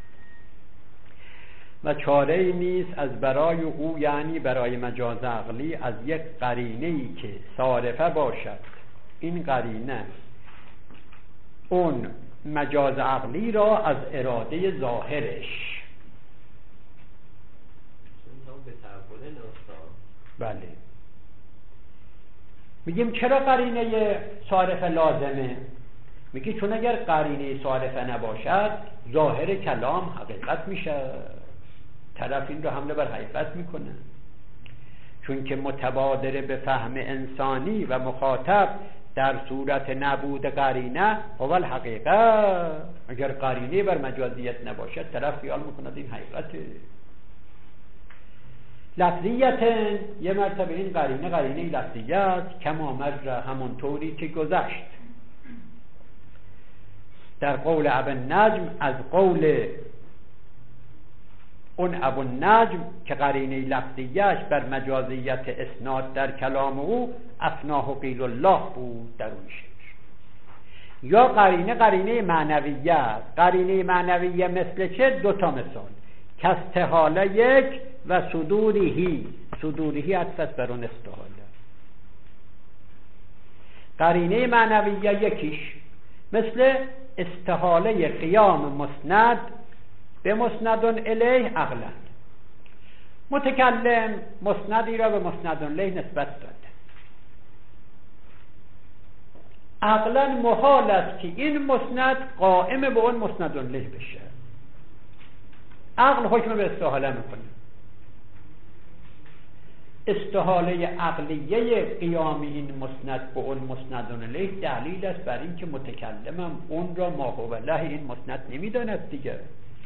و چاره نیست از برای او، یعنی برای مجاز عقلی، از یک قرینه‌ای که صارفه باشد. این قرینه اون مجاز عقلی را از اراده ظاهرش. بله میگیم چرا قرینه صارفه لازمه؟ میگی چون اگر قرینه صارفه نباشد ظاهر کلام حقیقت میشه، طرف این رو حمله بر حقیقت میکنه. چون که متبادر به فهم انسانی و مخاطب در صورت نبود قرینه اول حقیقت. اگر قرینه بر مجازیت نباشد طرف خیال میکند این حقیقته. لفظیت یه مرتبه این قرینه قرینه لفظیت کما مر، همونطوری که گذشت. در قول ابو النجم از قول اون ابو النجم که قرینه لفظیش بر مجازیت اسناد در کلام او افناه و قیل الله بود در اون شعر. یا قرینه قرینه معنویت. قرینه معنویه مثل چه؟ دوتا مثال، کاستحاله یک و صدورهی. صدورهی عطف است بر اون استحاله. قرینه معنویه یکیش مثل استحاله قیام مسند به مسند الیه عقلا. متکلم مسندی را به مسند الیه نسبت داده. عقلا محال است که این مسند قائم به اون مسند الیه بشه. عقل حکم به استحاله میکنه. استحاله عقلیه قیام این مسند به اون مسند الیه دلیل است بر این که متکلمم اون را ما هو له این مسند نمیداند دیگه.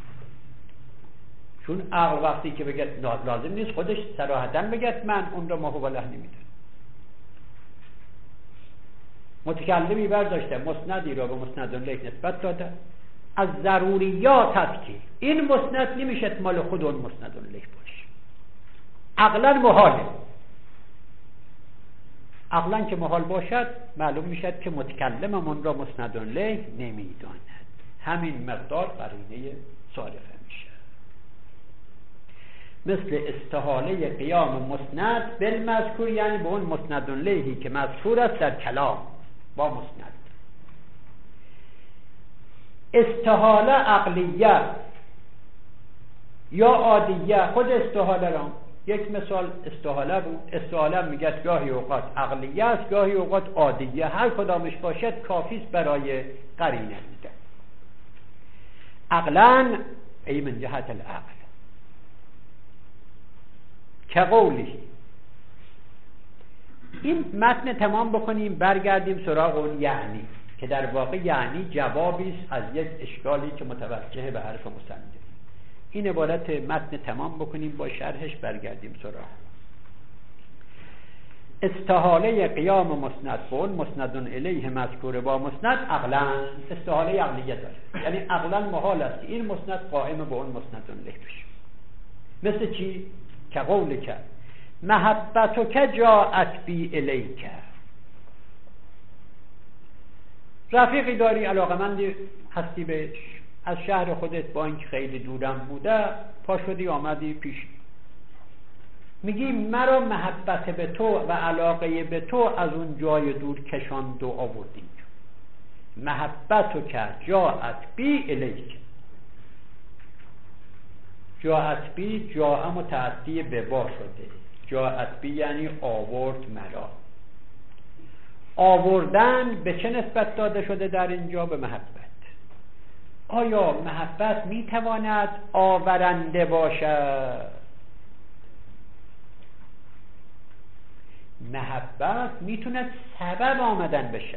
چون عقل وقتی که بگه لازم نیست خودش صراحتاً بگه من اون را ما هو له نمیدانم. متکلمی برداشته مسندی را به مسند الیه نسبت داده، از ضروریات هست که این مسند نمیشه مال خود اون مسند الیه باشه. عقلا محاله. عقلا که محال باشد معلوم میشد که متکلم اون را مسند الیه نمیداند. همین مقدار قرینه صارفه میشه. مثل استحاله قیام مسند بالمذکور، یعنی به اون مسند الیهی که مذکور است در کلام با مسند. استحاله عقلیه یا عادیه. خود استحاله را یک مثال استحاله بود. استحاله میگه گاهی اوقات عقلیه است گاهی اوقات عادیه. هر کدامش باشد کافی است برای قرینه میده. عقلا ای من جهت العقل که قولی. این متن تمام بکنیم برگردیم سراغ اون یعنی که در واقع یعنی جوابی است از یک اشکالی که متوجه به حرف مصنف. این عبارت متن تمام بکنیم با شرحش برگردیم سراغ. استحاله قیام مسند به اون مسند الیه مذکور با مسند عقلا. استحاله عقلیه داره، یعنی عقلا محال است این مسند قائم به اون مسند الیه بشه. مثل چی؟ که قول که محبتک جاءت بی الیک. رفیقی داری علاقمندی هستی بهش، از شهر خودت با اینکه خیلی دورم بوده پا شدی آمدی پیش، میگی مرا محبت به تو و علاقه به تو از اون جای دور کشاند و آوردی. محبتو که جاءت بی الیک. جاءت بی جاء متعدی به با شده. جاءت بی یعنی آورد مرا. آوردن به چه نسبت داده شده در اینجا؟ به محبت. آیا محبت میتواند آورنده باشد؟ محبت میتوند سبب آمدن بشه،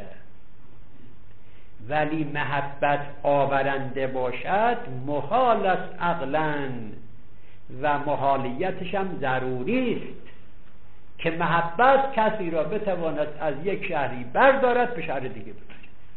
ولی محبت آورنده باشد محال است عقلاً و محالیتش هم ضروری است که محبت کسی را بتواند از یک شهری بردارد به شهر دیگه ببرد.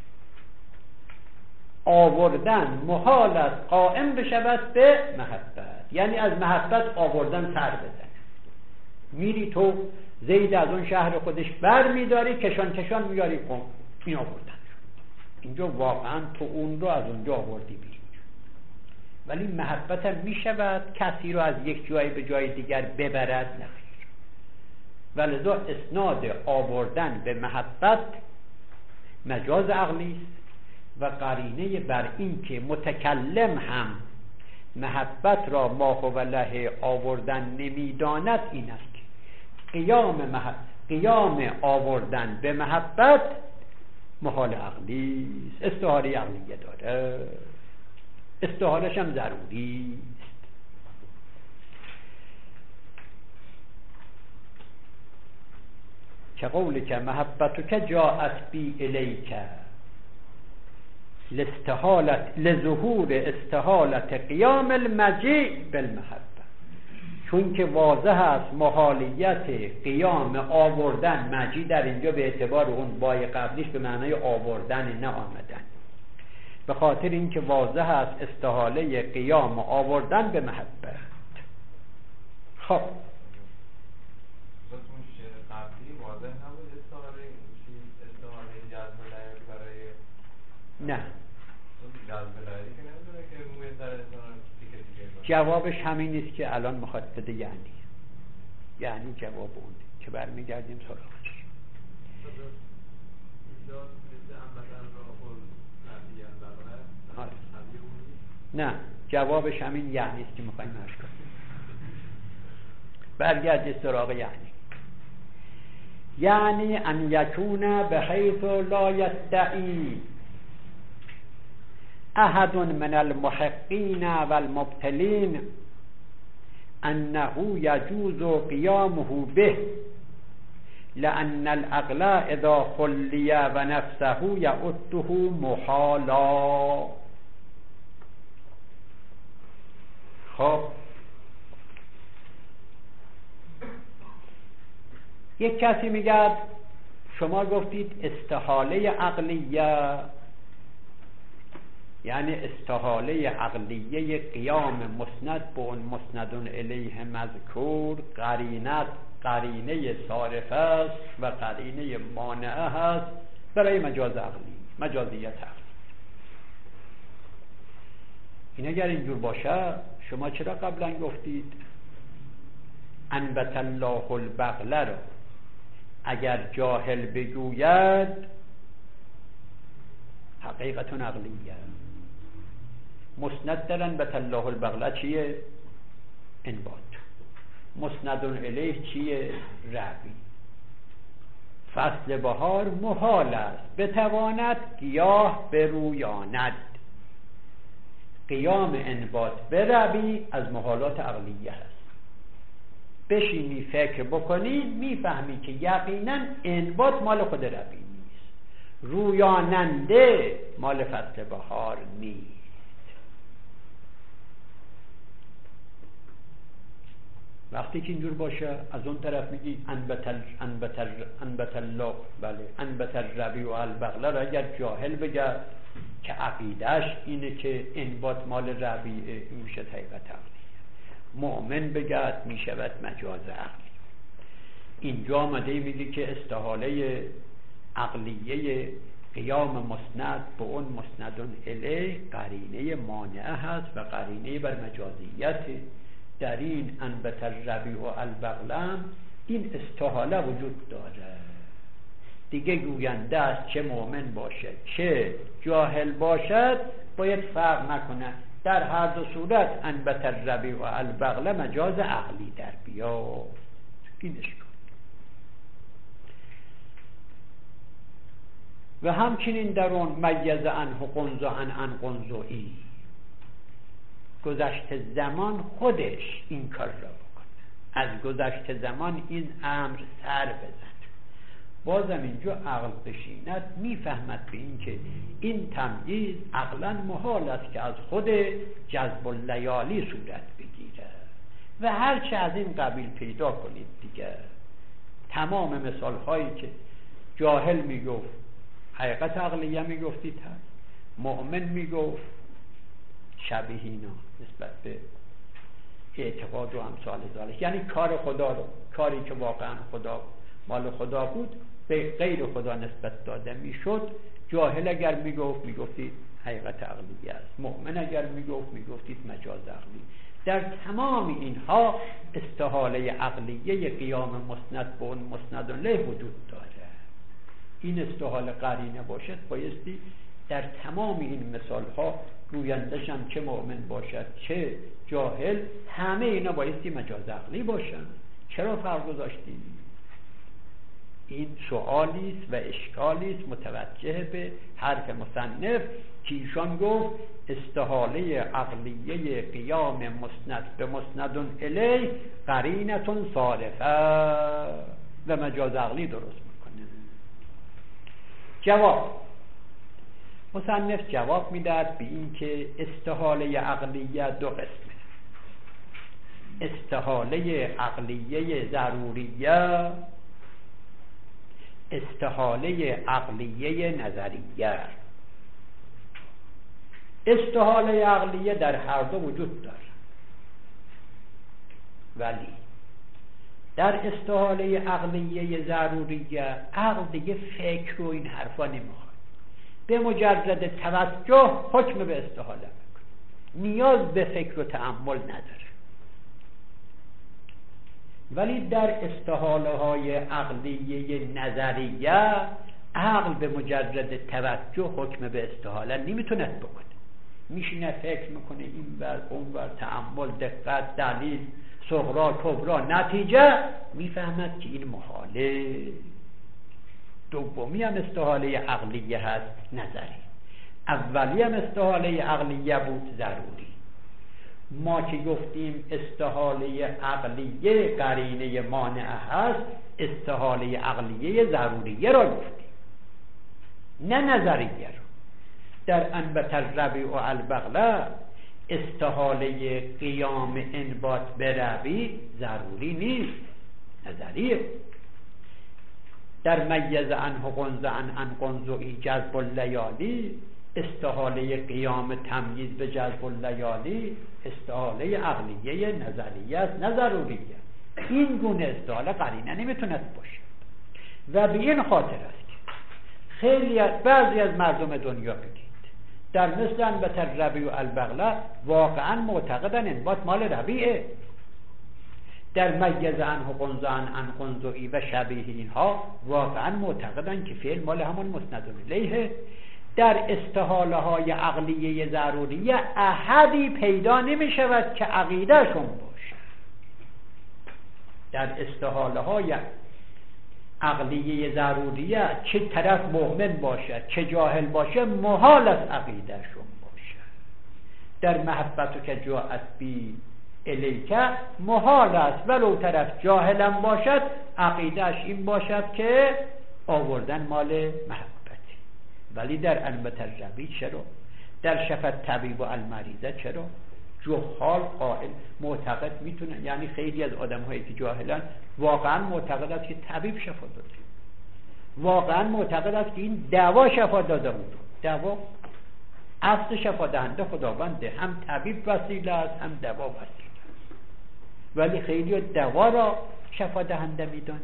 آوردن محال است قائم بشود به محبت، یعنی از محبت آوردن سر بزنه. میری تو زید از اون شهر خودش بر میداری کشان کشان میاری قوم این آوردن. اینجا واقعا تو اون رو از اونجا آوردی بیرون. ولی محبت هم میشود کسی رو از یک جایی به جای دیگر ببرد؟ نخیر. ولذا اسناد آوردن به محبت مجاز عقلی است و قرینه بر این که متکلم هم محبت را ما هو له آوردن نمیداند این است که قیام محبت قیام آوردن به محبت محال عقلی است. استحاله عقلیه داره، استحالهش هم ضروری است. که قولی که محبتو که جاعت بی الیک لاستحالت لظهور استحالت قیام المجیع بالمحبه، چون که واضح است محالیت قیام آوردن. مجیع در اینجا به اعتبار اون بای قبلیش به معنای آوردن، نه آمدن، به خاطر اینکه واضح است استحاله قیام و آوردن به محبت. خب نه، جوابش همین نیست که الان میخواد بده. یعنی یعنی جواب اون که برمیگردیم سراغش. نه، جوابش همین یعنی است که میخوایم عرض کنیم. برگردید سراغ یعنی. یعنی ان یکون بحیث لا یدعی احد من المحقین والمبتلین انه یجوز قیامه به، لأن العقل اذا خلی و نفسه یعده محالا. خب یک کسی میگه شما گفتید استحاله عقلیه، یعنی استحاله عقلیه قیام مسند به اون مسند الیه مذکور قرینت قرینه صارفه است و قرینه مانعه هست برای مجاز عقلی، مجازیت عقلی. این اگر اینجور باشه شما چرا قبلا گفتید انبت الله البغل را اگر جاهل بگوید حقیقت عقلیه؟ مسند در انبت الله البغل چیه؟ انبات. مسند الیه چیه؟ ربی. فصل بهار محال است بتواند گیاه برویاند. قیام انبات بربی از محالات عقلیه است. بشینی فکر بکنی میفهمی که یقینا انبات مال خود ربی نیست، رویاننده مال فصل بهار نیست. وقتی که اینجور باشه از اون طرف میگی انبت انبت انبت الله، بله انبت الربیع و البغل را اگر جاهل بگه که عقیدهش اینه که انبات مال ربیعه، این میشه حقیقت عقلی. مؤمن بگه میشود مجاز عقلی. اینجا آمده میگه که استحاله عقلیه قیام مسند به اون مسندون الیه قرینه مانعه هست و قرینه بر مجازیت. در این انبت الربیع و البغلم این استحاله وجود داره. دیگه گوینده است چه مؤمن باشد چه جاهل باشد باید فرق نکنه، در هر دو صورت انبت الربیع و البغل مجاز عقلی در بیاد. این اشکال. و همچنین در اون میز عنه قنز عن عن قنزوئی، گذشت زمان خودش این کار را بکنه، از گذشت زمان این امر سر بزن. بازم اینجا عقل بشیند میفهمد به این که این تمییز عقلا محال است که از خود جذب اللیالی صورت بگیره و هرچه از این قبیل پیدا کنید دیگه. تمام مثال هایی که جاهل میگفت حقیقت عقلیه میگفتید هست، مؤمن میگفت شبیه اینا نسبت به اعتقاد و امثال ذالک، یعنی کار خدا رو، کاری که واقعا خدا مال خدا بود به غیر خدا نسبت داده میشد. جاهل اگر میگفت میگفتید حقیقت عقلیه است، مؤمن اگر میگفت میگفتید مجاز عقلی. در تمام اینها استحاله عقلیه قیام مسند به اون مسند الیه وجود داره. این استحاله قرینه باشد بایستی در تمام این مثال ها گویندش هم چه مؤمن باشد چه جاهل همه اینا بایستی مجاز عقلی باشن. چرا فرق گذاشتیم؟ این سوالی است و اشکالی است متوجه به حرف مصنف که ایشان گفت استحاله عقلیه قیام مسند به مسند الیه قرینتون صارفه و مجاز عقلی درست بود. جواب مصنف جواب میداد به این که استحاله عقلیه دو قسمه. استحاله عقلیه ضروریه، استحاله عقلیه نظریه. استحاله عقلیه در هر دو وجود داره، ولی در استحاله عقلیه ضروریه عقل دیگه فکر و این حرفا نمیخواد، به مجرد توجه حکم به استحاله میکنه، نیاز به فکر و تأمل نداره. ولی در استحاله های عقلیه نظریه عقل به مجرد توجه حکم به استحاله نمیتونه بکنه، میشینه فکر میکنه این بر اون بر، تأمل، دقت، دلیل، صغرا، کبرا، نتیجه میفهمد که این محاله. دومی هم استحاله عقلیه هست نظری، اولی هم استحاله عقلیه بود ضروری. ما که گفتیم استحاله عقلیه قرینه مانع هست، استحاله عقلیه ضروریه را گفتیم نه نظریه را. در انبت الربیع البغله استحاله قیام انبات بربیع ضروری نیست، نظریه. در میز عنه قنز عن عن قنزوی جذب اللیالی استحاله قیام تمییز به جذب اللیالی استحاله عقلیه نظریه است نه ضروریه. این گونه استحاله قرینه نمیتوند باشه و به این خاطر است که خیلی از بعضی از مردم دنیا بگید در مثل انبت الربیع البغله واقعا معتقدن انبات مال ربیعه، در میز عنه قنز عن عن قنزوی و شبیه اینها واقعا معتقدن که فعل مال همون مسند الیه. در استحاله های عقلیه ضروریه احدی پیدا نمی شود که عقیدهشون باشه. در استحاله های عقلیه ضروریه چه طرف مؤمن باشد چه جاهل باشه محال است عقیدهشون باشه. در محبت که جاءت بی الیکه محال است ولو طرف جاهلم باشد عقیدهش این باشد که آوردن مال محبت. ولی در انبت الربیع چرا؟ در شفت طبیب و المریضه چرا؟ جهال قائل معتقد میتونن، یعنی خیلی از آدم هایی که جاهلن واقعا معتقد است که طبیب شفا داده، واقعا معتقد است که این دوا شفا داده بود. دوا اصل شفا دهنده خداونده، هم طبیب وسیله است هم دوا وسیله است، ولی خیلی دوا را شفا دهنده میدونن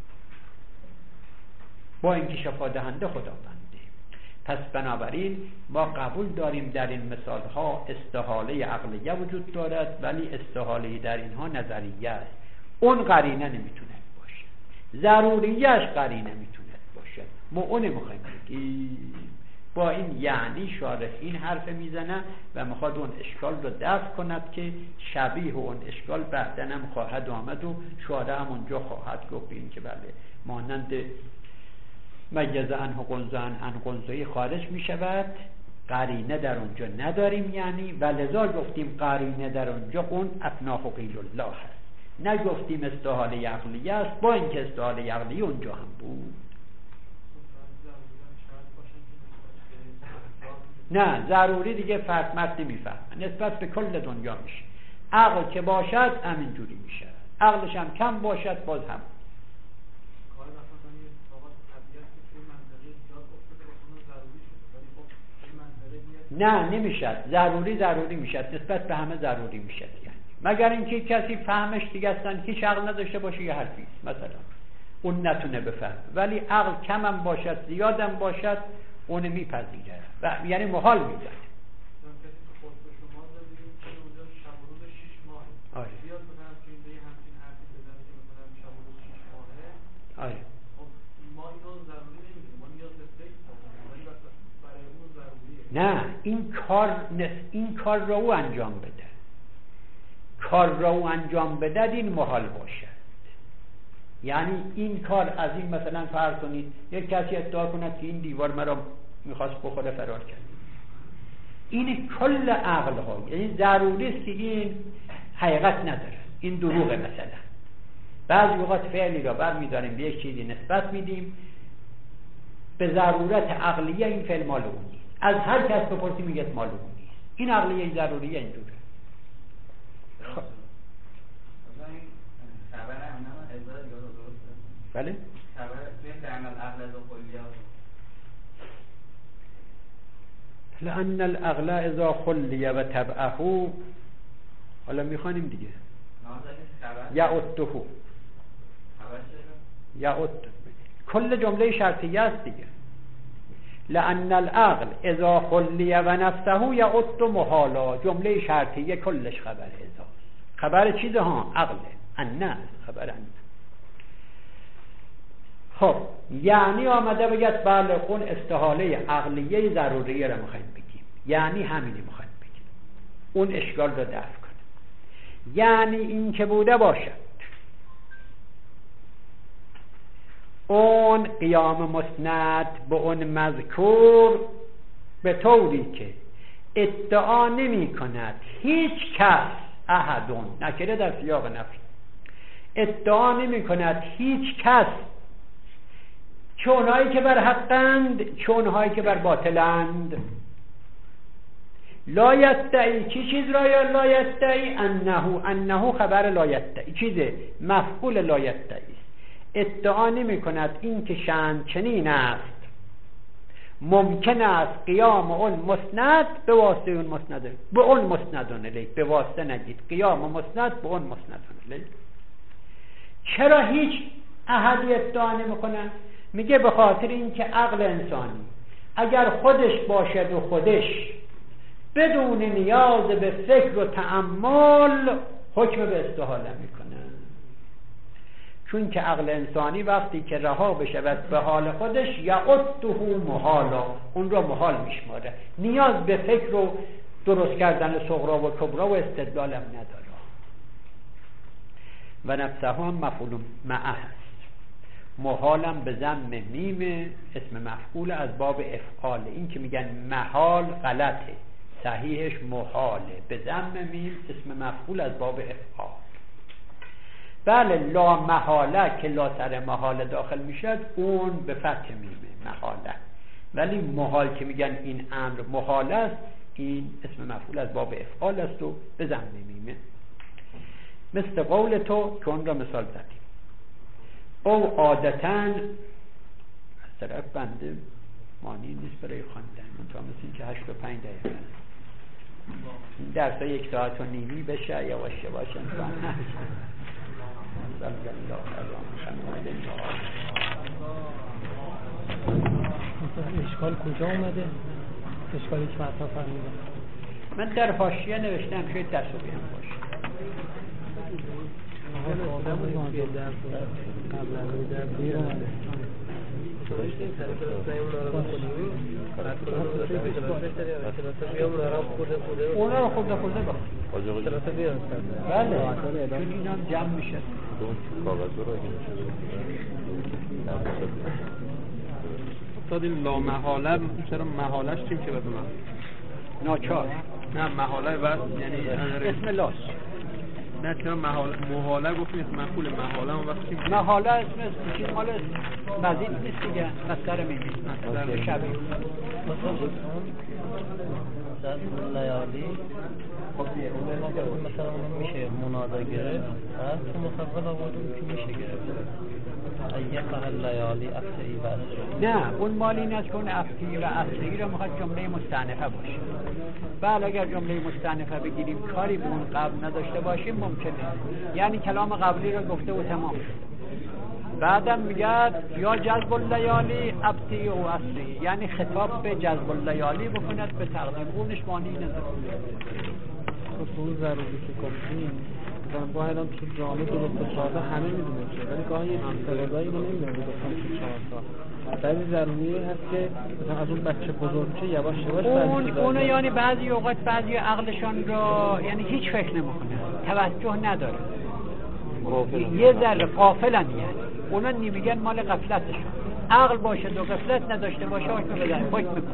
با اینکه شفا دهنده خداونده. پس بنابراین ما قبول داریم در این مثال ها استحاله عقلیه وجود دارد، ولی استحاله در اینها نظریه است. اون قرینه نمیتونه باشه، ضروریش قرینه میتونه باشه. ما اون میخوایم بگیم. با این یعنی شارح این حرف میزنه و میخواد اون اشکال رو دفع کند که شبیه اون اشکال بعدن هم خواهد آمد و شارح هم اونجا خواهد گفت این که بله مانند میز عنه قنز عن عن قنزوی خارج می شود، قرینه در اونجا نداریم یعنی، و لذا گفتیم قرینه در اونجا اون اطناف و قیل الله هست، نگفتیم استحاله عقلیه است با اینکه استحاله عقلیه اونجا هم بود. نه ضروری دیگه فرق مرد نمی فهم، نسبت به کل دنیا میشه. عقل که باشد همینجوری میشه، عقلش هم کم باشد باز هم. نه نمیشد، ضروری ضروری میشد، نسبت به همه ضروری میشد یعنی، مگر اینکه کسی فهمش دیگه اصلا هیچ عقل نداشته باشه یه حرفی مثلا اون نتونه بفهم، ولی عقل کم هم باشد زیادم باشد اون میپذیره و یعنی محال میدونه. آره آره نه این کار این کار را او انجام بده، کار را او انجام بده این محال باشد. یعنی این کار از این مثلا فرض کنید یک کسی ادعا کند که این دیوار مرا میخواست بخوره فرار کرد، این کل عقل ها، یعنی ضروری است که این حقیقت نداره، این دروغه. مثلا بعضی اوقات فعلی را برمی‌داریم به یک چیزی نسبت میدیم به ضرورت عقلیه این فعل مال اون نیست. از هر کس بپرسی میگه مال اون نیست. این عقلیه ضروریه اینجوره. خب بله؟ لأن العقل اذا خلی و تبعه، حالا میخوانیم دیگه، یعده یعده کل جمله شرطیه است دیگه. لأن العقل اذا خلی و نفسه یعد محالا، جمله شرطیه کلش خبر اذا، خبر چیزه ها، عقل انه، خبر انه. خب یعنی آمده بگید بله اون استحاله عقلیه ضروریه رو میخوایم بگیم، یعنی همینی میخوایم بگیم، اون اشکال رو دفع کنه. یعنی این که بوده باشد اون قیام مسند به اون مذکور به طوری که ادعا نمی کند هیچ کس، احدون نکره در سیاق نفی، ادعا نمی کند هیچ کس چونهایی که بر حقند چونهایی که بر باطلند. لا یدعی چی چیز را؟ یا لا یدعی انه، انه خبر لا یدعی چیزه، مفعول لا یدعی، ادعا نمی کند این که شأن چنین است ممکن است قیام اون مسند به واسطه اون مسند، به اون مسندون الیه، به واسطه نگید، قیام مسند به اون مسندون الیه. چرا هیچ احدی ادعا نمی کند؟ میگه به خاطر اینکه عقل انسانی اگر خودش باشد و خودش بدون نیاز به فکر و تأمل حکم به استحاله میکنه. چون که عقل انسانی وقتی که رها بشود به حال خودش یعده محالا، اون رو محال میشماره، نیاز به فکر و درست کردن صغرا و کبرا و استدلال هم نداره. و نفسه هم مفعول معه هست، محالم به ضم میم اسم مفعول از باب افعال. این که میگن محال غلطه، صحیحش محاله، به ضم میم اسم مفعول از باب افعال. بله لا محاله که لا سر محاله داخل میشد اون به فتح میمه محاله، ولی محال که میگن این امر محاله است این اسم مفعول از باب افعال است و به ضم میمه. مثل قول تو که اون را مثال زدیم. او عادتاً از طرف بنده مانی نیست برای خواندن، منطقه مثل این که هشت و پنج دقیقه این درس ها یک ساعت و نیمی بشه یا باشه باشه انسان اشکال کجا اومده؟ اشکالی که مطلب فهمیدم من در حاشیه نوشتم شاید درس رو بیان باشه. اونا رو خود خود بخون بله چون این هم جمع میشه. استاد این لا محاله چرا محالش چیم که بدونم ناچار نه محاله و یعنی اسم لاس نه چرا محاله محاله گفتیم اسم مفعول محاله اون وقت چیم محاله اسم اسم چیز مال مزید نیست دیگه مصدر میگی مصدر شبیه در لیالی مثلا میشه منادا گرفت بعد تو مصدر آوردیم که میشه گرفت ایقه لیالی افتعی و اصری. نه اون مال این است که اون افتعی و اصری رو میخواد جمله مستأنفه باشه. بله اگر جمله مستأنفه بگیریم کاری به اون قبل نداشته باشیم ممکنه، یعنی کلام قبلی رو گفته و تمام شد. بعدم میگه یا جذب اللیالی ابتی و اصلی، یعنی خطاب به جذب اللیالی بکند به تقدیم اونش معنی نداره. اون ضروری که گفتیم مثلا با الان تو جامعه درست چهارده همه میدونه چه، ولی گاهی یه اصطلاحی رو نمیدونه گفتم تو چهارده بعضی ضروری هست که مثلا از اون بچه بزرگ چه یواش یواش اون اونو یعنی بعضی اوقات بعضی عقلشان را یعنی هیچ فکر نمیکنه، توجه نداره، یه ذره غافلن، یعنی اونا نمیگن مال غفلتشون، عقل باشه و غفلت نداشته باشه حکم بزنه حکم میکنه.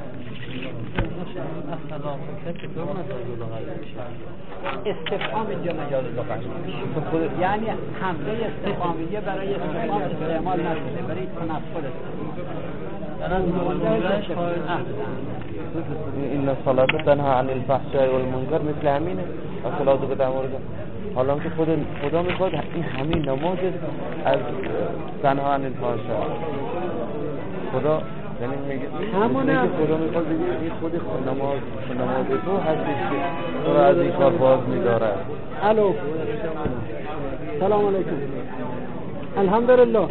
اصلا فکر که دو مزاج لغوی میشه استفهام اینجا مجاز لغوی، یعنی حمله استفهامیه برای استفهام استعمال نشده، برای تنفر این صلات تنها عن الفحشاء والمنکر مثل همینه صلات که در مورد حالا که خود خدا میخواد این همین نماز از تنها عن الفحشاء خدا یعنی میگه همونه خدا میخواد بگه این خود نماز نماز تو هستش که تو را از این کار باز میداره. الو سلام علیکم. الحمدلله.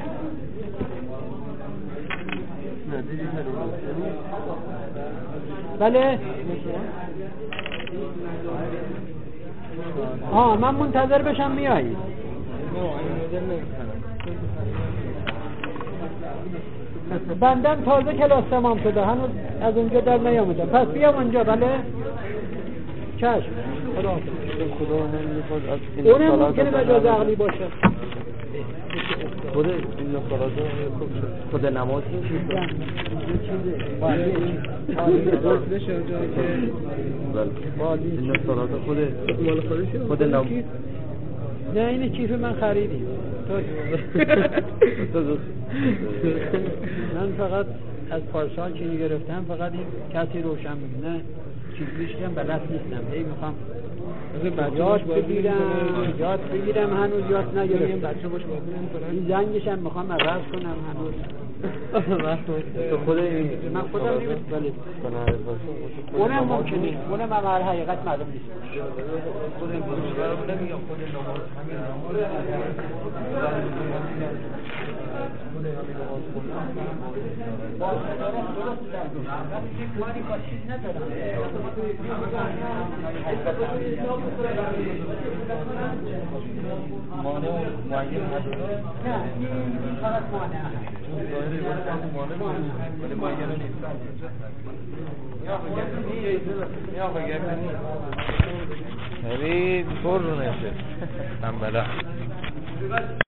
بله آه من منتظر بشم میایی. بندم تازه کلاس تمام شده هنوز از اونجا در نیامده پس بیام اونجا. بله چشم خدا خدا نمیخواد از اونم ممکنه مجاز عقلی باشه. خود این صلات خود نماز میشه بالی این صلات خود خود نماز نه این کیف من خریدی من فقط از پارسال چینی گرفتم فقط این کسی روشن میگه نه چیزیش هم بلد نیستم هی میخوام یاد بگیرم یاد بگیرم هنوز یاد نگرفتم بچه باش این زنگش هم میخوام عوض کنم هنوز تو خود من خودم نمیدونم ولی اونم ممکنه اونم عمل حقیقت معلوم نیست خود نمیگم خود نماز مانع معین نداره نه این فقط مانع هست ولی معین نیست یا بگه یعنی پر رو نشه تنبله